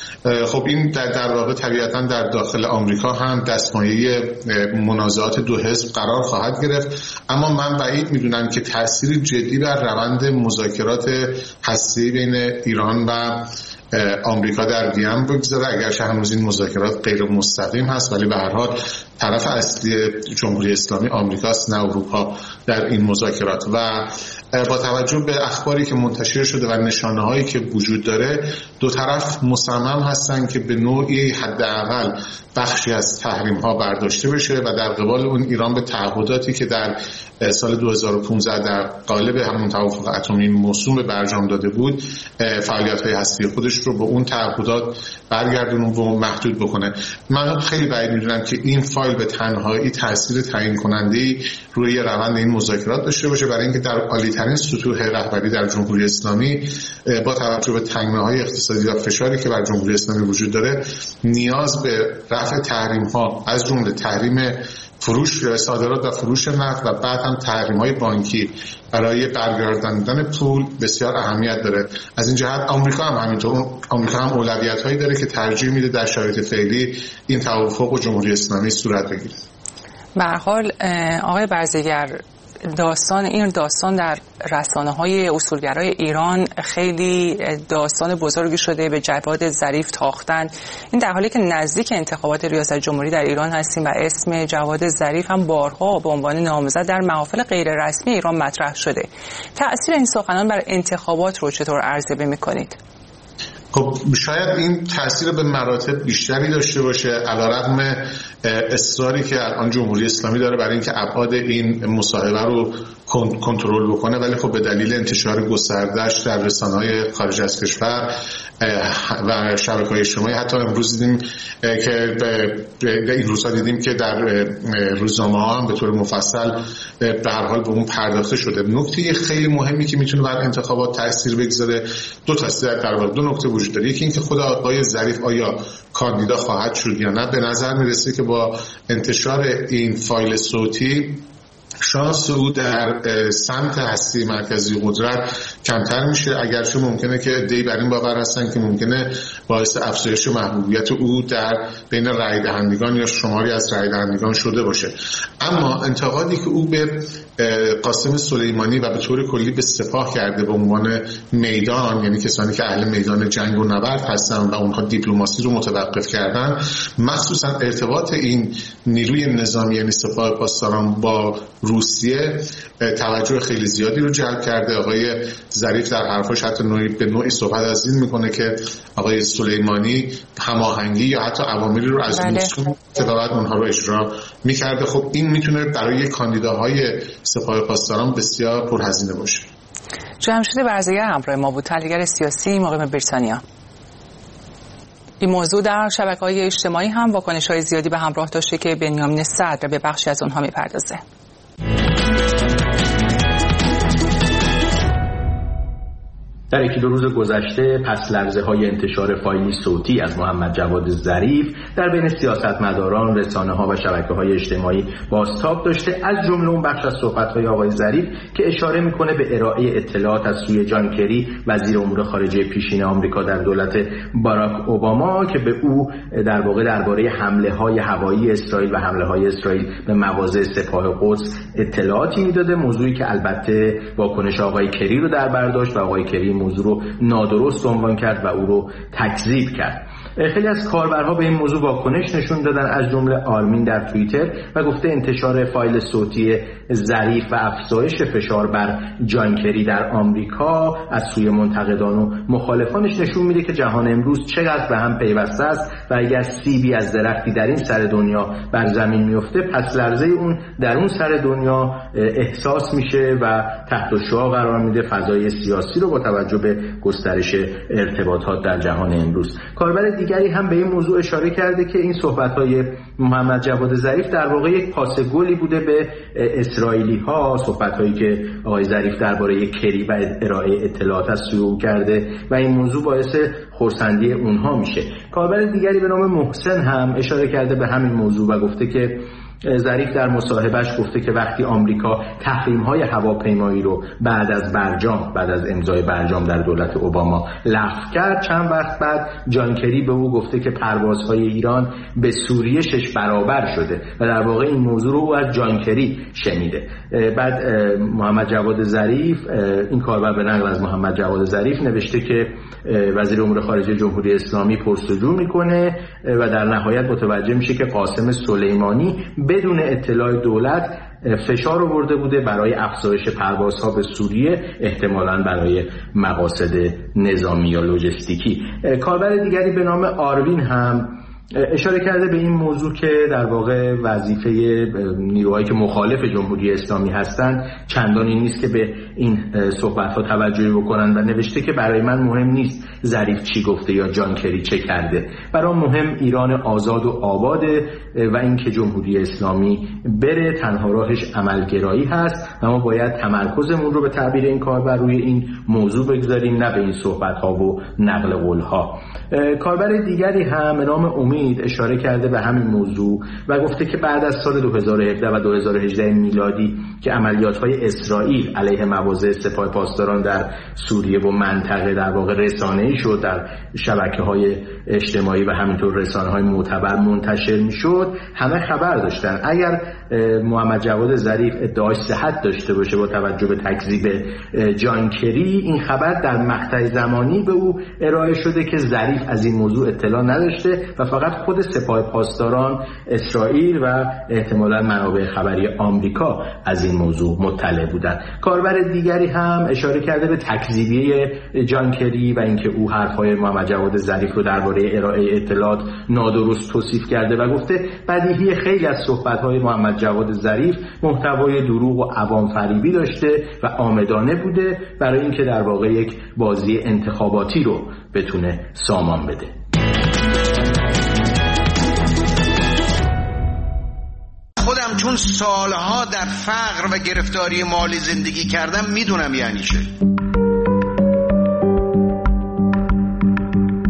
خب این در, در واقع طبیعتاً در داخل آمریکا هم دستمایه منازعات دو حزب قرار خواهد گرفت، اما من بعید میدونم که تأثیر جدی بر روند مذاکرات هسته‌ای بین ایران و آمریکا در وین بگذاره، اگرچه هنوز این مذاکرات غیر مستقیم هست، ولی به هر حال طرف اصلی جمهوری اسلامی آمریکاست نه اروپا در این مذاکرات. و با توجه به اخباری که منتشر شده و نشانه‌هایی که وجود داره، دو طرف مصمم هستن که به نوعی حداقل بخشی از تحریم‌ها برداشته بشه و در قبال اون ایران به تعهداتی که در سال دو هزار و پانزده در قالب همون توافق اتمی موسوم به برجام داده بود، فعالیت‌های هستی خودش رو به اون تعهدات برگردونه و محدود بکنه. من خیلی بعید می‌دونم که این فایل به تنهایی تاثیر تعیین کننده‌ای روی روند این مذاکرات داشته باشه، برای اینکه در عالی‌ترین سطوح رهبری در جمهوری اسلامی با توجه به تنگناهای اقتصادی و فشاری که بر جمهوری اسلامی وجود داره، نیاز به رفع تحریم‌ها از جمله تحریم فروش صادرات و فروش نفت و بعد هم تحریم‌های بانکی برای برگرداندن پول بسیار اهمیت داره. از این جهت آمریکا هم همینطور، آمریکا هم اولویت‌هایی داره که ترجیح میده در شرایط فعلی این توافق و جمهوری اسلامی صورت بگیره. به هر حال آقای برزگر، داستان این داستان در رسانه‌های اصولگرای ایران خیلی داستان بزرگی شده، به جواد ظریف تاختن. این در حالی که نزدیک انتخابات ریاست جمهوری در ایران هستیم و اسم جواد ظریف هم بارها به عنوان نامزد در محافل غیر رسمی ایران مطرح شده. تأثیر این سخنان بر انتخابات رو چطور ارزیابی می‌کنید؟ خب شاید این تأثیر به مراتب بیشتری داشته باشه، علیرغم اصراری که الان جمهوری اسلامی داره برای اینکه ابعاد این مصاحبه رو کنترل بکنه، ولی خب به دلیل انتشار گسترده‌اش در رسانه‌های خارج از کشور و شبکه‌های اجتماعی، حتی امروز دیدیم که به این روزها دیدیم که در روزنامه‌ها هم به طور مفصل به هر حال به اون پرداخته شده. نکته خیلی مهمی که میتونه بر انتخابات تاثیر بگذاره، دو تا در واقع دو نکته وجود وجود داره. یکی اینکه خود آقای ظریف آیا کاندیدا خواهد شد یا نه. به نظر میرسه که با انتشار این فایل صوتی شانس او در سمت هسته مرکزی قدرت کمتر میشه، اگرچه ممکنه که عده‌ای بر این باور هستن که ممکنه باعث افزایش محبوبیت او در بین رای دهندگان یا شماری از رای دهندگان شده باشه. اما انتقادی که او به قاسم سلیمانی و به طور کلی به سپاه کرده به عنوان میدان، یعنی کسانی که اهل میدان جنگ و نبرد هستن و اونها دیپلماسی رو متوقف کردن، مخصوصا ارتباط این نیروی نظامی یعنی سپاه پاسداران با روسیه توجه خیلی زیادی رو جلب کرده. آقای ظریف در حرفاش حتی نوعی به نوعی صحبت از این میکنه که آقای سلیمانی هماهنگی یا حتی اوامری رو از مسکو که بعد اونها رو اجرا میکرده. خب این میتونه برای کاندیداهای سپاه پاسداران بسیار پرهزینه باشه. جمشید برزگر همراه ما بود، تحلیلگر سیاسی مقیم بریتانیا. این موضوع در شبکه‌های اجتماعی هم واکنش‌های زیادی به همراه داشته که بنیامین صدر به بخشی از اونها میپردازه. در یکی دو روز گذشته پس لرزه های انتشار فایلی صوتی از محمد جواد ظریف در بین سیاستمداران، رسانه ها و شبکه های اجتماعی بازتاب داشته، از جمله اون بخش از صحبت های آقای ظریف که اشاره میکنه به ارائه اطلاعات از سوی جان کری وزیر امور خارجه پیشین آمریکا در دولت باراک اوباما که به او در واقع درباره حمله های هوایی اسرائیل و حمله های اسرائیل به مواضع سپاه قدس اطلاعاتی میداده، موضوعی که البته واکنش آقای کری رو در بر داشت و آقای کری موضوع رو نادرست عنوان کرد و او رو تکذیب کرد. خیلی از کاربرها به این موضوع واکنش نشون دادن، از جمله آرمین در توییتر و گفته انتشار فایل صوتی ظریف و افزایش فشار بر جان کری در آمریکا از سوی منتقدان و مخالفانش نشون میده که جهان امروز چقدر به هم پیوسته است و اگر سیبی از درختی در این سر دنیا بر زمین میفته، پس لرزه اون در اون سر دنیا احساس میشه و تحت الشعاع قرار میده فضای سیاسی رو با توجه به گسترش ارتباطات در جهان امروز. کاربر دیگری هم به این موضوع اشاره کرده که این صحبت‌های محمد جواد ظریف در واقع یک پاس گلی بوده به اسرائیلی ها، صحبت‌هایی که آقای ظریف درباره کری و ارائه اطلاعات از سوی او کرده و این موضوع باعث خرسندی اونها میشه. کاربر دیگری به نام محسن هم اشاره کرده به همین موضوع و گفته که ظریف در مصاحبهش گفته که وقتی آمریکا تحریم‌های هواپیمایی رو بعد از برجام بعد از امضای برجام در دولت اوباما لغو کرد، چند وقت بعد جان کری به او گفته که پروازهای ایران به سوریه شش برابر شده و در واقع این موضوع رو او از جان کری شنیده. بعد محمد جواد ظریف، این کاربر به نقل از محمد جواد ظریف نوشته که وزیر امور خارجه جمهوری اسلامی پرسجو میکنه و در نهایت متوجه میشه که قاسم سلیمانی بدون اطلاع دولت فشار آورده بوده برای افزایش پروازها به سوریه، احتمالاً برای مقاصد نظامی یا لوجستیکی. کاربر دیگری به نام آروین هم اشاره کرده به این موضوع که در واقع وظیفه نیروهایی که مخالف جمهوری اسلامی هستند چندانی نیست که به این صحبت‌ها توجه بکنن و نوشته که برای من مهم نیست ظریف چی گفته یا جان کری چه کرده، برام مهم ایران آزاد و آباده و اینکه جمهوری اسلامی بره، تنها راهش عملگرایی هست و ما باید تمرکزمون رو به تعبیر این کاربر روی این موضوع بگذاریم، نه به این صحبت‌ها و نقل قول‌ها. کاربر دیگری هم به نام امید اشاره کرده به همین موضوع و گفته که بعد از سال دو هزار و هفده و دو هزار و هجده میلادی که عملیات‌های اسرائیل علیه مواضع سپاه پاسداران در سوریه و منطقه در واقع رسانه‌ای شد، در شبکه‌های اجتماعی و همینطور رسانه‌های معتبر منتشر می‌شد، همه خبر داشتن. اگر محمد جواد ظریف ادعای صحت داشته باشه با توجه به تکذیب جان کری، این خبر در مقطع زمانی به او ارائه شده که ظریف از این موضوع اطلاع نداشته و فقط خود سپاه پاسداران اسرائیل و احتمالاً منابع خبری آمریکا از این موضوع مطلع بودند. کاربر دیگری هم اشاره کرده به تکذیبیه جان کری و اینکه او حرفهای محمد جواد ظریف رو درباره ارائه اطلاعات نادرست توصیف کرده و گفته بدیهی خیلی از صحبت‌های محمد جواد ظریف محتوای دروغ و عوام فریبی داشته و آمدانه بوده برای اینکه در واقع یک بازی انتخاباتی رو بتونه سامان بده. خودم چون سالها در فقر و گرفتاری مالی زندگی کردم میدونم یعنی چه.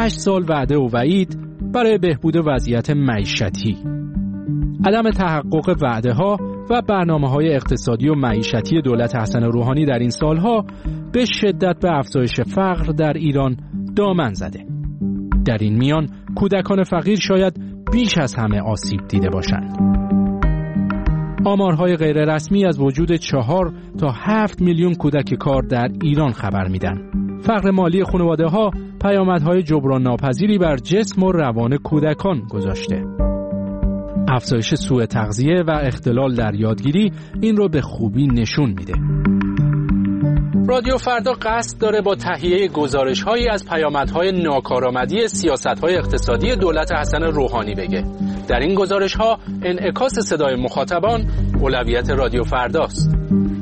هشت سال وعده و وعید برای بهبود وضعیت معیشتی. عدم تحقق وعده ها و برنامه های اقتصادی و معیشتی دولت حسن روحانی در این سالها به شدت به افزایش فقر در ایران دامن زده. در این میان کودکان فقیر شاید بیش از همه آسیب دیده باشند. آمارهای غیر رسمی از وجود چهار تا هفت میلیون کودک کار در ایران خبر میدن. فقر مالی خانواده ها پیامدهای جبران ناپذیری بر جسم و روان کودکان گذاشته. افزایش سوء تغذیه و اختلال در یادگیری این رو به خوبی نشون میده. رادیو فردا قصد داره با تهیه گزارش‌هایی از پیامدهای ناکارآمدی سیاست‌های اقتصادی دولت حسن روحانی بگه. در این گزارش‌ها انعکاس صدای مخاطبان اولویت رادیو فرداست.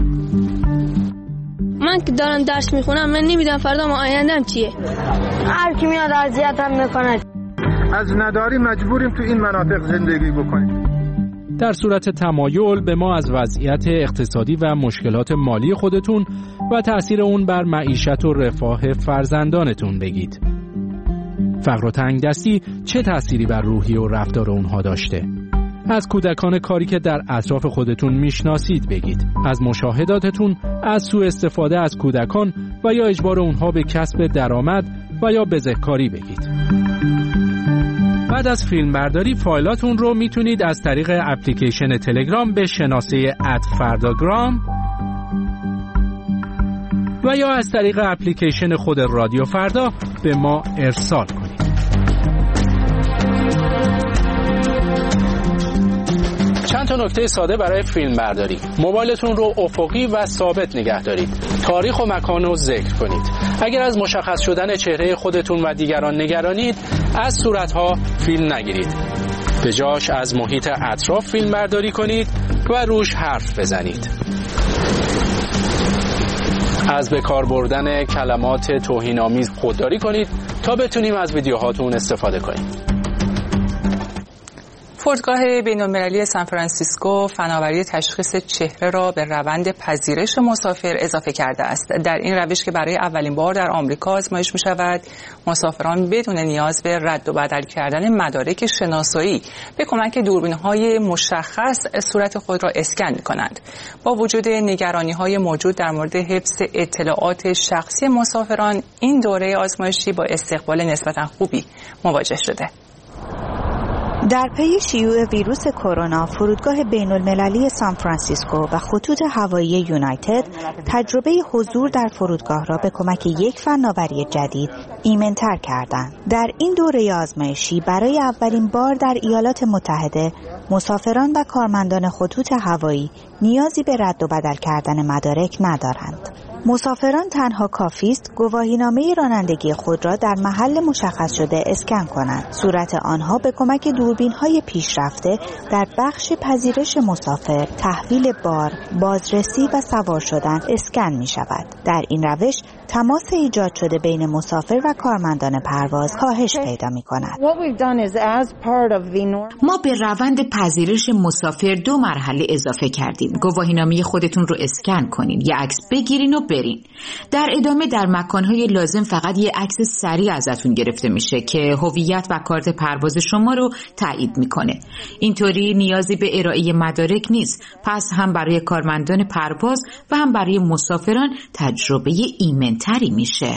من که دارم درس میخونم، من نمیدونم فردا ما آیندم چیه. هر کی میاد اذیتم میکنه. از نداری مجبوریم تو این مناطق زندگی بکنیم. در صورت تمایل به ما از وضعیت اقتصادی و مشکلات مالی خودتون و تأثیر اون بر معیشت و رفاه فرزندانتون بگید. فقر و تنگدستی چه تأثیری بر روحی و رفتار اونها داشته؟ از کودکان کاری که در اطراف خودتون میشناسید بگید. از مشاهداتتون از سوء استفاده از کودکان و یا اجبار اونها به کسب درآمد و یا بزهکاری بگید. بعد از فیلم برداری فایلاتون رو میتونید از طریق اپلیکیشن تلگرام به شناسه ات فرداگرام و یا از طریق اپلیکیشن خود رادیو فردا به ما ارسال کنید. چند تا نکته ساده برای فیلم برداری. موبایلتون رو افقی و ثابت نگه دارید. تاریخ و مکان رو ذکر کنید. اگر از مشخص شدن چهره خودتون و دیگران نگرانید، از صورتها فیلم نگیرید. به جاش از محیط اطراف فیلم برداری کنید و روش حرف بزنید. از به کار بردن کلمات توهین‌آمیز خودداری کنید تا بتونیم از ویدیوهاتون استفاده کنیم. فرودگاه بین‌المللی سان فرانسیسکو فناوری تشخیص چهره را به روند پذیرش مسافر اضافه کرده است. در این روش که برای اولین بار در آمریکا آزمایش می‌شود، مسافران بدون نیاز به رد و بدل کردن مدارک شناسایی به کمک دوربین‌های مشخص صورت خود را اسکن می‌کنند. با وجود نگرانی‌های موجود در مورد حفظ اطلاعات شخصی مسافران، این دوره آزمایشی با استقبال نسبتاً خوبی مواجه شده. در پی شیوع ویروس کرونا، فرودگاه بین‌المللی سان فرانسیسکو و خطوط هوایی یونایتد تجربه حضور در فرودگاه را به کمک یک فناوری جدید ایمن‌تر کردند. در این دوره آزمایشی برای اولین بار در ایالات متحده، مسافران و کارمندان خطوط هوایی نیازی به رد و بدل کردن مدارک ندارند. مسافران تنها کافی است گواهینامه رانندگی خود را در محل مشخص شده اسکن کنند. صورت آنها به کمک دوربین‌های پیشرفته در بخش پذیرش مسافر، تحویل بار، بازرسی و سوار شدن اسکن می شود. در این روش تماس ایجاد شده بین مسافر و کارمندان پرواز کاهش پیدا می کند. ما به روند پذیرش مسافر دو مرحله اضافه کردیم. گواهینامه خودتون رو اسکن کنین، یه عکس بگیرین و برین. در ادامه در مکانهای لازم فقط یه عکس سریع ازتون گرفته میشه که هویت و کارت پرواز شما رو تایید میکنه. اینطوری نیازی به ارائه مدارک نیست. پس هم برای کارمندان پرواز و هم برای مسافران تجربه ایمن‌تری میشه.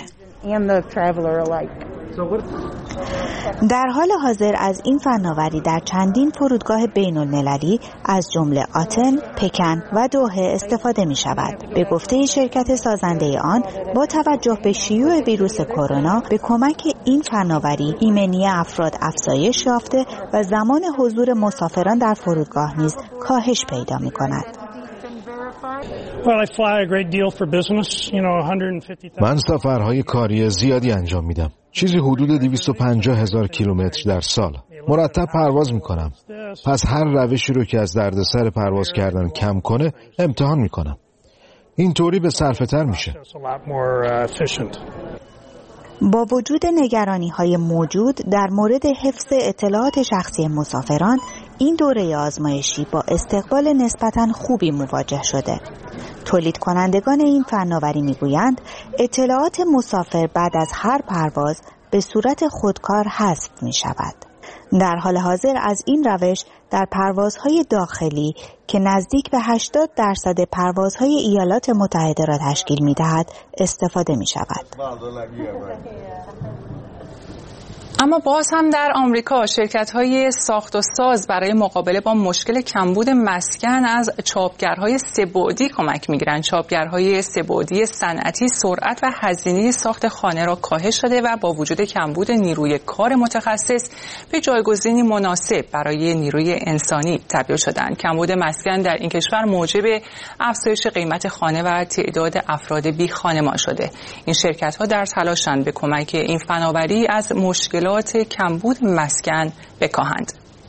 در حال حاضر از این فناوری در چندین فرودگاه بین المللی از جمله آتن، پکن و دوحه استفاده می شود. به گفته شرکت سازنده آن، با توجه به شیوع ویروس کرونا به کمک این فناوری ایمنی افراد افزایش یافته و زمان حضور مسافران در فرودگاه نیز کاهش پیدا می کند. من سفرهای کاری زیادی انجام میدم. چیزی حدود دویست و پنجاه هزار کیلومتر در سال. مرتب پرواز میکنم. پس هر روشی رو که از دردسر پرواز کردن کم کنه امتحان میکنم. اینطوری به صرفه تر میشه. با وجود نگرانی‌های موجود در مورد حفظ اطلاعات شخصی مسافران، این دوره آزمایشی با استقبال نسبتاً خوبی مواجه شده. تولید کنندگان این فناوری میگویند اطلاعات مسافر بعد از هر پرواز به صورت خودکار حذف می شود. در حال حاضر از این روش در پروازهای داخلی که نزدیک به هشتاد درصد پروازهای ایالات متحده را تشکیل می دهد استفاده می شود. اما باز هم در آمریکا شرکت‌های ساخت و ساز برای مقابله با مشکل کمبود مسکن از چاپگرهای سه‌بعدی کمک می‌گیرند. چاپگرهای سه‌بعدی صنعتی سرعت و هزینه ساخت خانه را کاهش داده و با وجود کمبود نیروی کار متخصص به جایگزینی مناسب برای نیروی انسانی تبدیل شدند. کمبود مسکن در این کشور موجب افزایش قیمت خانه و تعداد افراد بی خانمان شده. این شرکت‌ها در تلاشند به کمک این فناوری از مشکل کمبود مسکن بکاهند.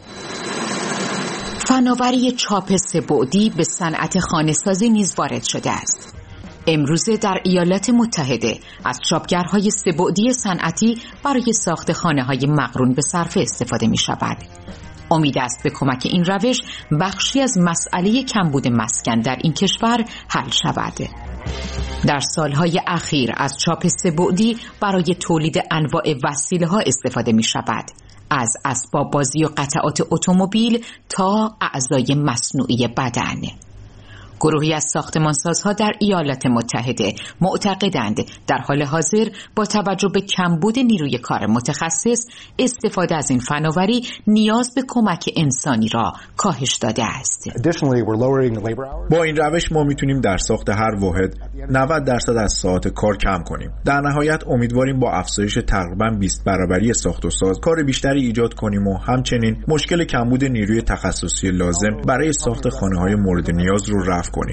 فناوری چاپ سه‌بعدی به صنعت خانه‌سازی نیز وارد شده است. امروزه در ایالات متحده از چاپگرهای سه‌بعدی صنعتی برای ساخت خانه‌های مقرون به صرفه استفاده می‌شود. امید است به کمک این روش بخشی از مسئله کمبود مسکن در این کشور حل شود. در سالهای اخیر از چاپ سه‌بعدی برای تولید انواع وسیله‌ها استفاده می شود، از اسباب بازی و قطعات اتومبیل تا اعضای مصنوعی بدن. گروهی از ساختمانسازها در ایالات متحده معتقدند در حال حاضر با توجه به کمبود نیروی کار متخصص استفاده از این فناوری نیاز به کمک انسانی را کاهش داده است. با این روش ما میتونیم در ساخت هر واحد نود درصد از ساعات کار کم کنیم. در نهایت امیدواریم با افزایش تقریباً بیست برابری ساخت و ساز کار بیشتری ایجاد کنیم و همچنین مشکل کمبود نیروی تخصصی لازم برای ساخت خانه‌های مورد نیاز رو رفع کنیم.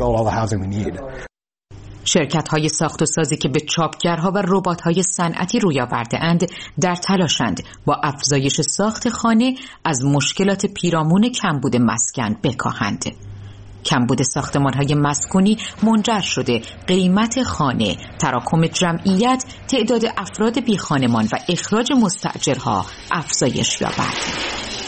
شرکت‌های ساخت و سازی که به چاپگرها و ربات‌های صنعتی روی آورده‌اند در تلاشند با افزایش ساخت خانه از مشکلات پیرامون کمبود مسکن بکاهند. کمبود ساختمان‌های مسکونی منجر شده قیمت خانه، تراکم جمعیت، تعداد افراد بی خانمان و اخراج مستأجرها افزایش یابد.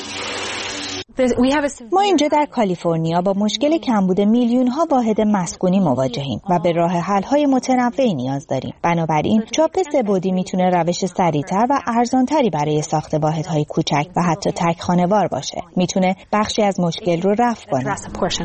ما اینجا در کالیفرنیا با مشکل کمبود میلیون ها واحد مسکونی مواجهیم و به راه حل های متنوعی نیاز داریم. بنابراین چاپ سه‌بعدی میتونه روش سریعتر و ارزانتری برای ساخت واحدهای کوچک و حتی تک خانوار باشه. میتونه بخشی از مشکل رو رفع کنه.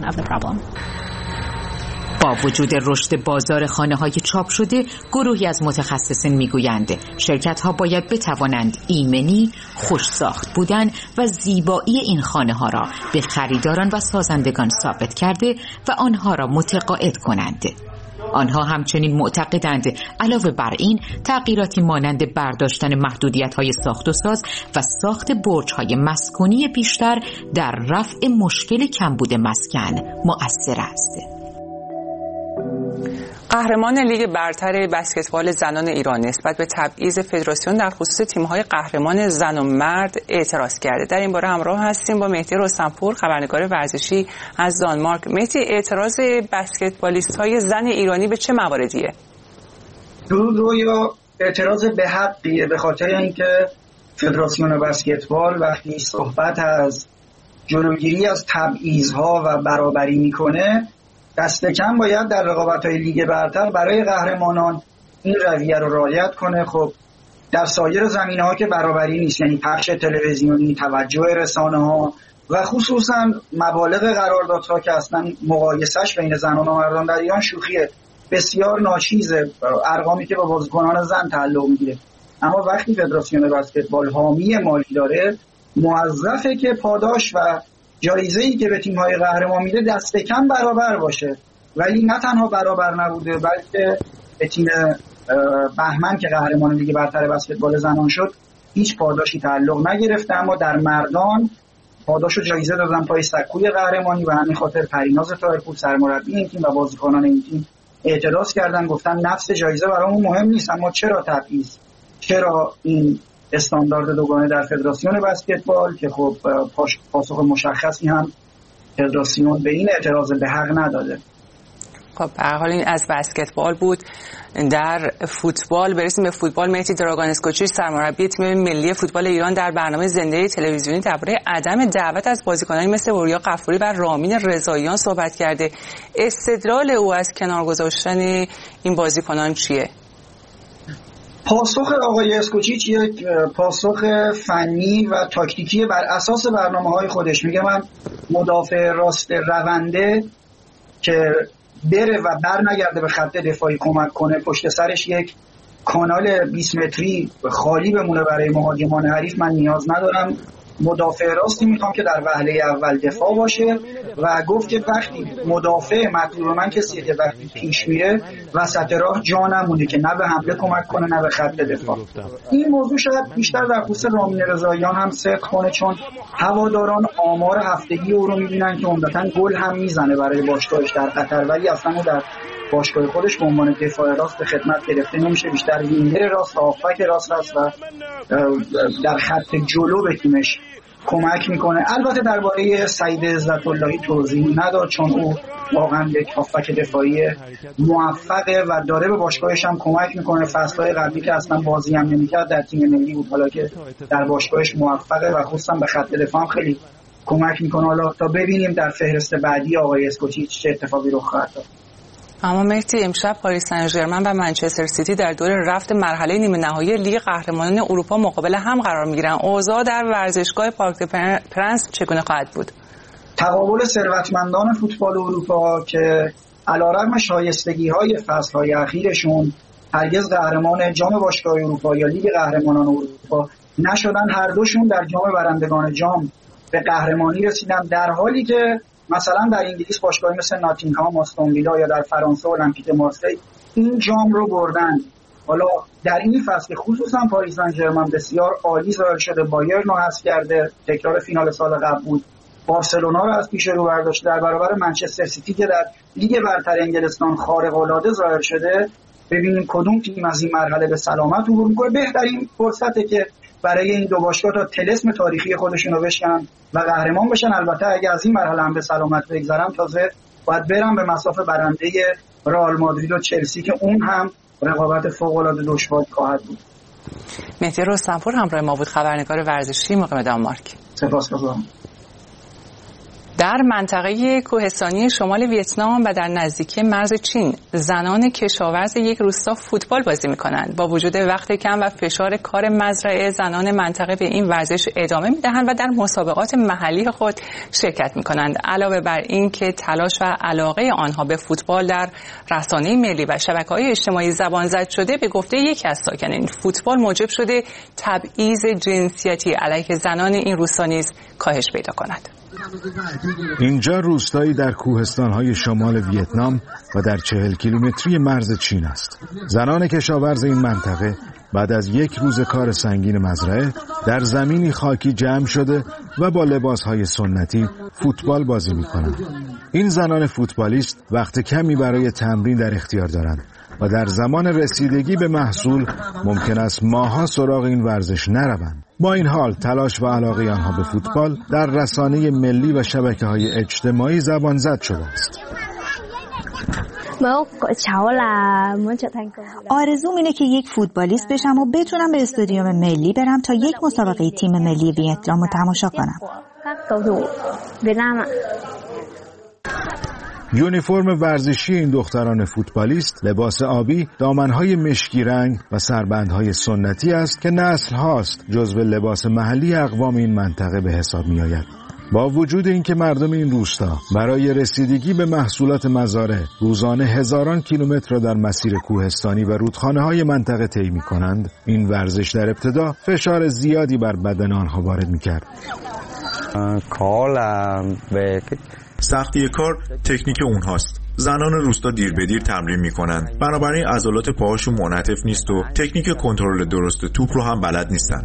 با وجود رشد بازار خانه‌های چاپ شده، گروهی از متخصصین میگویند شرکت‌ها باید بتوانند ایمنی، خوش ساخت بودن و زیبایی این خانه‌ها را به خریداران و سازندگان ثابت کرده و آنها را متقاعد کنند. آنها همچنین معتقدند علاوه بر این تغییراتی مانند برداشتن محدودیت‌های ساخت و ساز و ساخت برج‌های مسکونی بیشتر در رفع مشکل کمبود مسکن مؤثر است. قهرمان لیگ برتر بسکتبال زنان ایران نسبت به تبعیض فدراسیون در خصوص تیم‌های قهرمان زن و مرد اعتراض کرده. در این باره همراه هستیم با مهدی رستمپور، خبرنگار ورزشی از دانمارک. مهدی، اعتراض بسکتبالیست‌های زن ایرانی به چه مواردیه؟ درود رویا، اعتراض به حقیه، به خاطر اینکه فدراسیون بسکتبال وقتی صحبت از جلوگیری از تبعیض‌ها و برابری میکنه، دست کم باید در رقابت‌های لیگ برتر برای قهرمانان این رویه رو رعایت کنه. خب در سایر زمینه‌ها که برابری نیست، یعنی پخش تلویزیونی، توجه رسانه‌ها و خصوصا مبالغ قراردادها که اصلا مقایسهش بین زنان و مردان در ایران شوخیه، بسیار ناچیزه، ارقامی که به بازیکنان زن تعلق میگیره. اما وقتی فدراسیون بسکتبال حامی مالی داره، موظفه که پاداش و جایزه‌ای که به تیم‌های قهرمان میده دست کم برابر باشه. ولی نه تنها برابر نبوده، بلکه به تیم بهمن که قهرمان لیگ برتر بسکتبال زنان شد هیچ پاداشی تعلق نگرفته. اما در مردان پاداش و جایزه دادن پای سکوی قهرمانی و همین خاطر پریناز طاهرپور سرمربی این تیم و بازیکنان این تیم اعتراض کردن، گفتن نفس جایزه برامون مهم نیست، اما چرا تبعیض؟ چرا این استاندارد دوگانه در فدراسیون بسکتبال که خب پاسخ مشخصی هم فدراسیون به این اعتراض به حق نداده. خب به هر حال این از بسکتبال بود. در فوتبال برسیم به فوتبال. مهدی دراگانسکوچی سرمربی تیم ملی فوتبال ایران در برنامه زنده تلویزیونی درباره عدم دعوت از بازیکنانی مثل وریا غفوری و رامین رضاییان صحبت کرده. استدلال او از کنار گذاشتن این بازیکنان چیه؟ پاسخ آقای اسکوچیچ یک پاسخ فنی و تاکتیکی بر اساس برنامه‌های خودش. میگه من مدافع راست رونده که بره و بر نگرده به خط دفاعی کمک کنه، پشت سرش یک کانال بیست متری خالی بمونه برای مهاجمان حریف، من نیاز ندارم. مدافع راستی میخوام که در وهله اول دفاع باشه و گفت که وقتی مدافع مطلوب من کسیه که وقتی پیش میره وسط راه جا نمونه که نه به حمله کمک کنه نه به خط دفاع. این موضوع شاید بیشتر در خصوص رامین رضاییان هم صدق کنه، چون هواداران آمار هفتگی او رو میبینن که عمدتاً گل هم میزنه برای باشگاهش در قطر، ولی اصلا در باشگاه خودش به عنوان دفاع راست به خدمت گرفته نمیشه، بیشتر وینگر راست و هافبک راست هست و در خط جلو به تیمش کمک میکنه. البته درباره سعید عزت اللهی توضیح نداد چون او واقعا یک هافبک دفاعی موفقه و داره به باشگاهش هم کمک میکنه. فصلهای قبلی که اصلا بازی هم نمیکرد در تیم ملی بود، حالا که در باشگاهش موفقه و خصوصا به خط دفاع هم خیلی کمک میکنه. حالا تا ببینیم در فهرست بعدی آقای اسکوچیچ چه اتفاقی رخ خواهد داد. اما مهدی، امشب پاریس سن ژرمن و منچستر سیتی در دور رفت مرحله نیمه نهایی لیگ قهرمانان اروپا مقابل هم قرار میگیرن. اوضاع در ورزشگاه پارک د پرنس چگونه خواهد بود؟ تقابل ثروتمندان فوتبال اروپا که علیرغم شایستگی‌های فصل‌های اخیرشون هرگز قهرمان جام باشگاه اروپا یا لیگ قهرمانان اروپا نشدن، هر دوشون در جام برندگان جام به قهرمانی رسیدن، در حالی که مثلا در انگلیس باشگاهی مثل ناتینگهام، آستون ویلا یا در فرانسه المپیک مارسی این جام رو بردن. حالا در این فصل خصوصا پاریس سن ژرمن بسیار عالی ظاهر شده، بایرن رو حذف کرده، تکرار فینال سال قبل بود، بارسلونا رو از پیش رو برداشت در برابر منچستر سیتی که در لیگ برتر انگلستان خارق العاده ظاهر شده. ببینیم کدوم تیم از این مرحله به سلامت عبور می‌کنه. بهترین فرصته که برای این دو باشگاه تا طلسم تاریخی خودشون رو بشکنن و قهرمان بشن. البته اگه از این مرحله هم به سلامت بگذرن تازه باید برن به مصاف برنده رئال مادرید و چلسی که اون هم رقابت فوق‌العاده دشواری خواهد بود. مهدی رستمپور همراه ما بود، خبرنگار ورزشی مقیم دانمارک. سپاسگزارم. در منطقه کوهستانی شمال ویتنام و در نزدیکی مرز چین زنان کشاورز یک روستا فوتبال بازی می‌کنند. با وجود وقت کم و فشار کار مزرعه، زنان منطقه به این ورزش ادامه می‌دهند و در مسابقات محلی خود شرکت می‌کنند. علاوه بر این که تلاش و علاقه آنها به فوتبال در رسانه ملی و شبکه‌های اجتماعی زبان زد شده، به گفته یکی از ساکنین فوتبال موجب شده تبعیض جنسیتی علیه زنان این روستا نیز کاهش پیدا کند. اینجا روستایی در کوهستان‌های شمال ویتنام و در چهل کیلومتری مرز چین است. زنان کشاورز این منطقه بعد از یک روز کار سنگین مزرعه در زمینی خاکی جمع شده و با لباس‌های سنتی فوتبال بازی می‌کنند. این زنان فوتبالیست وقت کمی برای تمرین در اختیار دارند و در زمان رسیدگی به محصول ممکن است ماه‌ها سراغ این ورزش نروند. با این حال تلاش و علاقه آنها به فوتبال در رسانه ملی و شبکه‌های اجتماعی زبان زد شده است. آرزوم اینه که یک فوتبالیست بشم و بتونم به استادیوم ملی برم تا یک مسابقه تیم ملی ویتنام رو تماشا کنم. یونیفرم ورزشی این دختران فوتبالیست لباس آبی، دامنهای مشکی رنگ و سربندهای سنتی است که نسل هاست جزو لباس محلی اقوام این منطقه به حساب می آید. با وجود اینکه مردم این روستا برای رسیدگی به محصولات مزارع روزانه هزاران کیلومتر را در مسیر کوهستانی و رودخانه‌های منطقه طی می‌کنند، این ورزش در ابتدا فشار زیادی بر بدن آنها وارد می‌کرد. سختی کار تکنیک اونهاست. زنان روستا دیر به دیر تمرین میکنن، بنابراین عضلات پاهاشون منعطف نیست و تکنیک کنترل درست توپ رو هم بلد نیستن.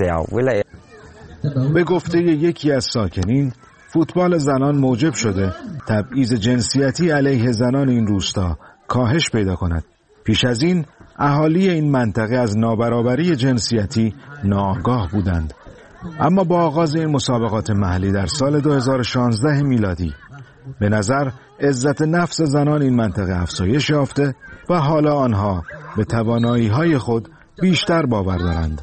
به گفته یکی از ساکنین، فوتبال زنان موجب شده تبعیض جنسیتی علیه زنان این روستا کاهش پیدا کند. پیش از این اهالی این منطقه از نابرابری جنسیتی ناآگاه بودند، اما با آغاز این مسابقات محلی در سال دو هزار و شانزده میلادی به نظر عزت نفس زنان این منطقه افزایش یافته و حالا آنها به توانایی‌های خود بیشتر باور دارند.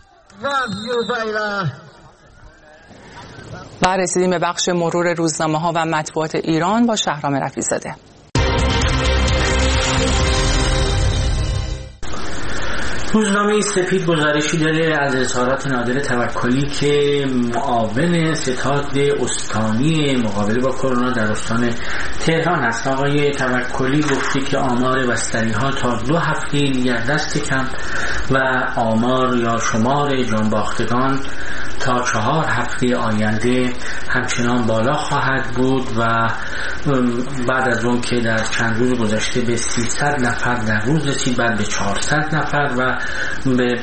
و رسیدیم به بخش مرور روزنامه‌ها و مطبوعات ایران با شهرام رفیع‌زاده. روزنامه سپید گزارشی داره از اظهارات نادر توکلی که معاون ستاد استانی مقابله با کرونا در استان تهران است. آقای توکلی گفته که آمار بستری‌ها تا دو هفته دیگر دست کم و آمار یا شمار جانباختگان تا چهار هفته آینده همچنان بالا خواهد بود و بعد از اون که در چند روز گذشته به سیصد نفر در روز رسید، بعد به چهارصد نفر و به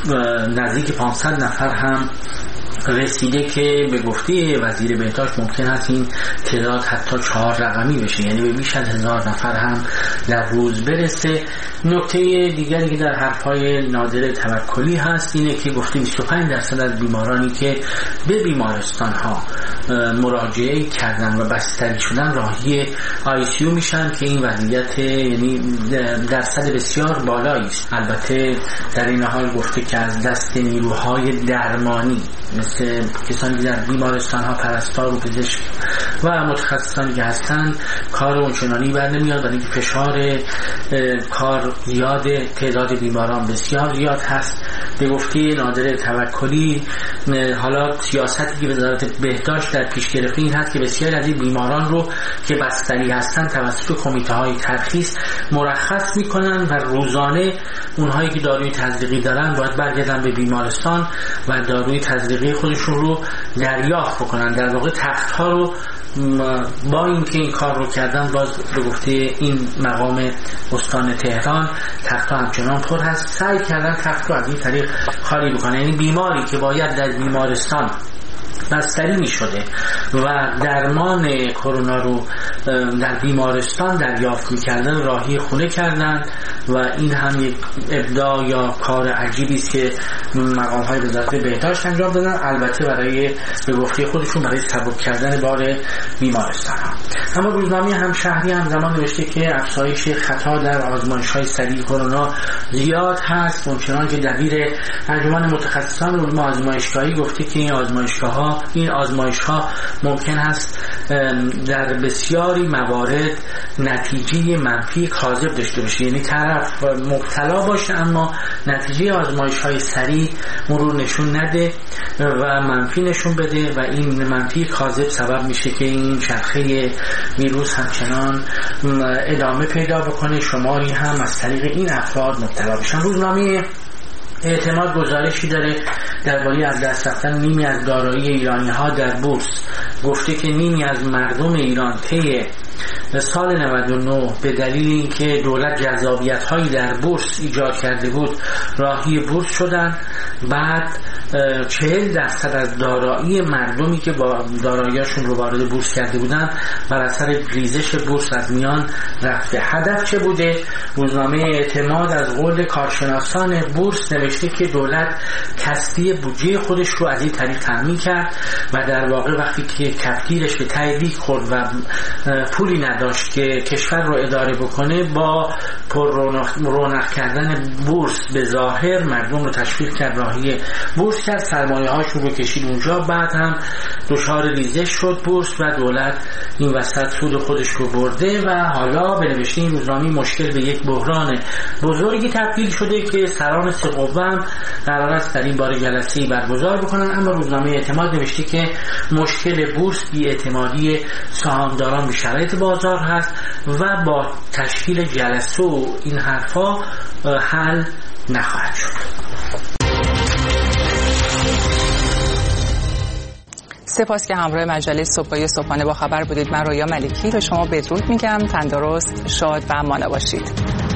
نزدیک پانصد نفر هم رسیده که به گفته وزیر بهداشت ممکن است این تعداد حتی چهار رقمی بشه، یعنی به بیش از هزار نفر هم در روز برسه. نکته دیگری که در حرفهای نادر توکلی هست اینه که گفته بیست و پنج درصد از بیمارانی که به بیمارستان ها مراجعه کردن و بستری شدن راهی آی سی یو میشن که این وضعیت یعنی درصد بسیار بالایی است. البته در این حال گفته که از دست نیروهای درمانی مثل کسانی که در بیمارستان ها پرستار و پزشک و متخصصانی که هستن کار اونچنانی بر نمیاد، ولی فشار کار زیاده، تعداد بیماران بسیار زیاد هست. به گفته نادر توکلی حالا سیاستی که وزارت بهداشت در پیش گرفته این هست که بسیار از این بیماران رو که بستری هستن توسط کمیته های ترخیص مرخص میکنن و روزانه اونهایی که داروی تزریقی دارن باید برگردن به بیمارستان و داروی تزریقی خودشون رو دریافت بکنن. در واقع تخت ها رو با اینکه این کار رو کردن باز به گفته این مقام استان تهران تخت ها همچنان پر هست، سعی کردن تخت رو از این طریق خالی بکنن. یعنی بیماری که باید در بیمارستان بستری می شده و درمان کرونا رو در بیمارستان دریافت می کردن راهی خونه کردن و این هم یک ابداع یا کار عجیبی است که مقام های وزارت بهداشت انجام دادن، البته برای به گفته خودشون برای سبک کردن بار بیمارستان ها. اما روزنامه همشهری هم زمان نوشته که افزایش خطا در آزمایش های سریع کرونا زیاد هست، اونچنان که دبیر انجمن متخصصان علوم آزمایشگاهی گفته که این آزمایشگاه ها این آزمایش ها ممکن است در بسیاری موارد نتیجه منفی کاذب داشته باشه، یعنی طرف مبتلا باشه اما نتیجه آزمایش های سریع اون رو نشون نده و منفی نشون بده و این منفی کاذب سبب میشه که این چرخه ویروس همچنان ادامه پیدا بکنه، شماری هم از طریق این افراد مبتلا بشن. روزنامه اعتماد گزارشی داره درباره از دست رفتن نیمی از دارایی ایرانی ها در بورس. گفته که نیمی از مردم ایران طی سال نود و نه به دلیل اینکه دولت جذابیت هایی در بورس ایجاد کرده بود راهی بورس شدن. بعد چهل درصد از دارایی مردمی که با داراییشون رو وارد بورس کرده بودن بر اثر ریزش بورس از میان رفته. هدف چه بوده؟ روزنامه اعتماد از قول کارشناسان بورس نوشته که دولت کسری بودجه خودش رو از این طریق تامین کرد و در واقع وقتی که کفگیرش به ته دیگ خورد و پولی نداشت که کشور رو اداره بکنه، با پر رونق کردن بورس به ظاهر مردم رو تشویق کرد راهی بورس کرد، سرمایه هاشون رو کشید اونجا، بعد هم دچار ریزش شد بورس و دولت این وسط سود خودش رو برده و حالا به نوشته این روزنامه مشکل به یک بحران بزرگی تبدیل شده که سران سه قوه هم قرار است در این باره جلسه‌ای برگزار بکنن. اما روزنامه اعتماد نوشته که مشکل بورس بی‌اعتمادی سهامداران به شرایط بازار هست و با تشکیل جلسه و این حرفا حل نخواهد شد. سپاس که همراه مجله صبحگاهی صبحانه با خبر بودید. من رویا ملکی به شما بدرود میگم. تندرست، شاد و مانا باشید.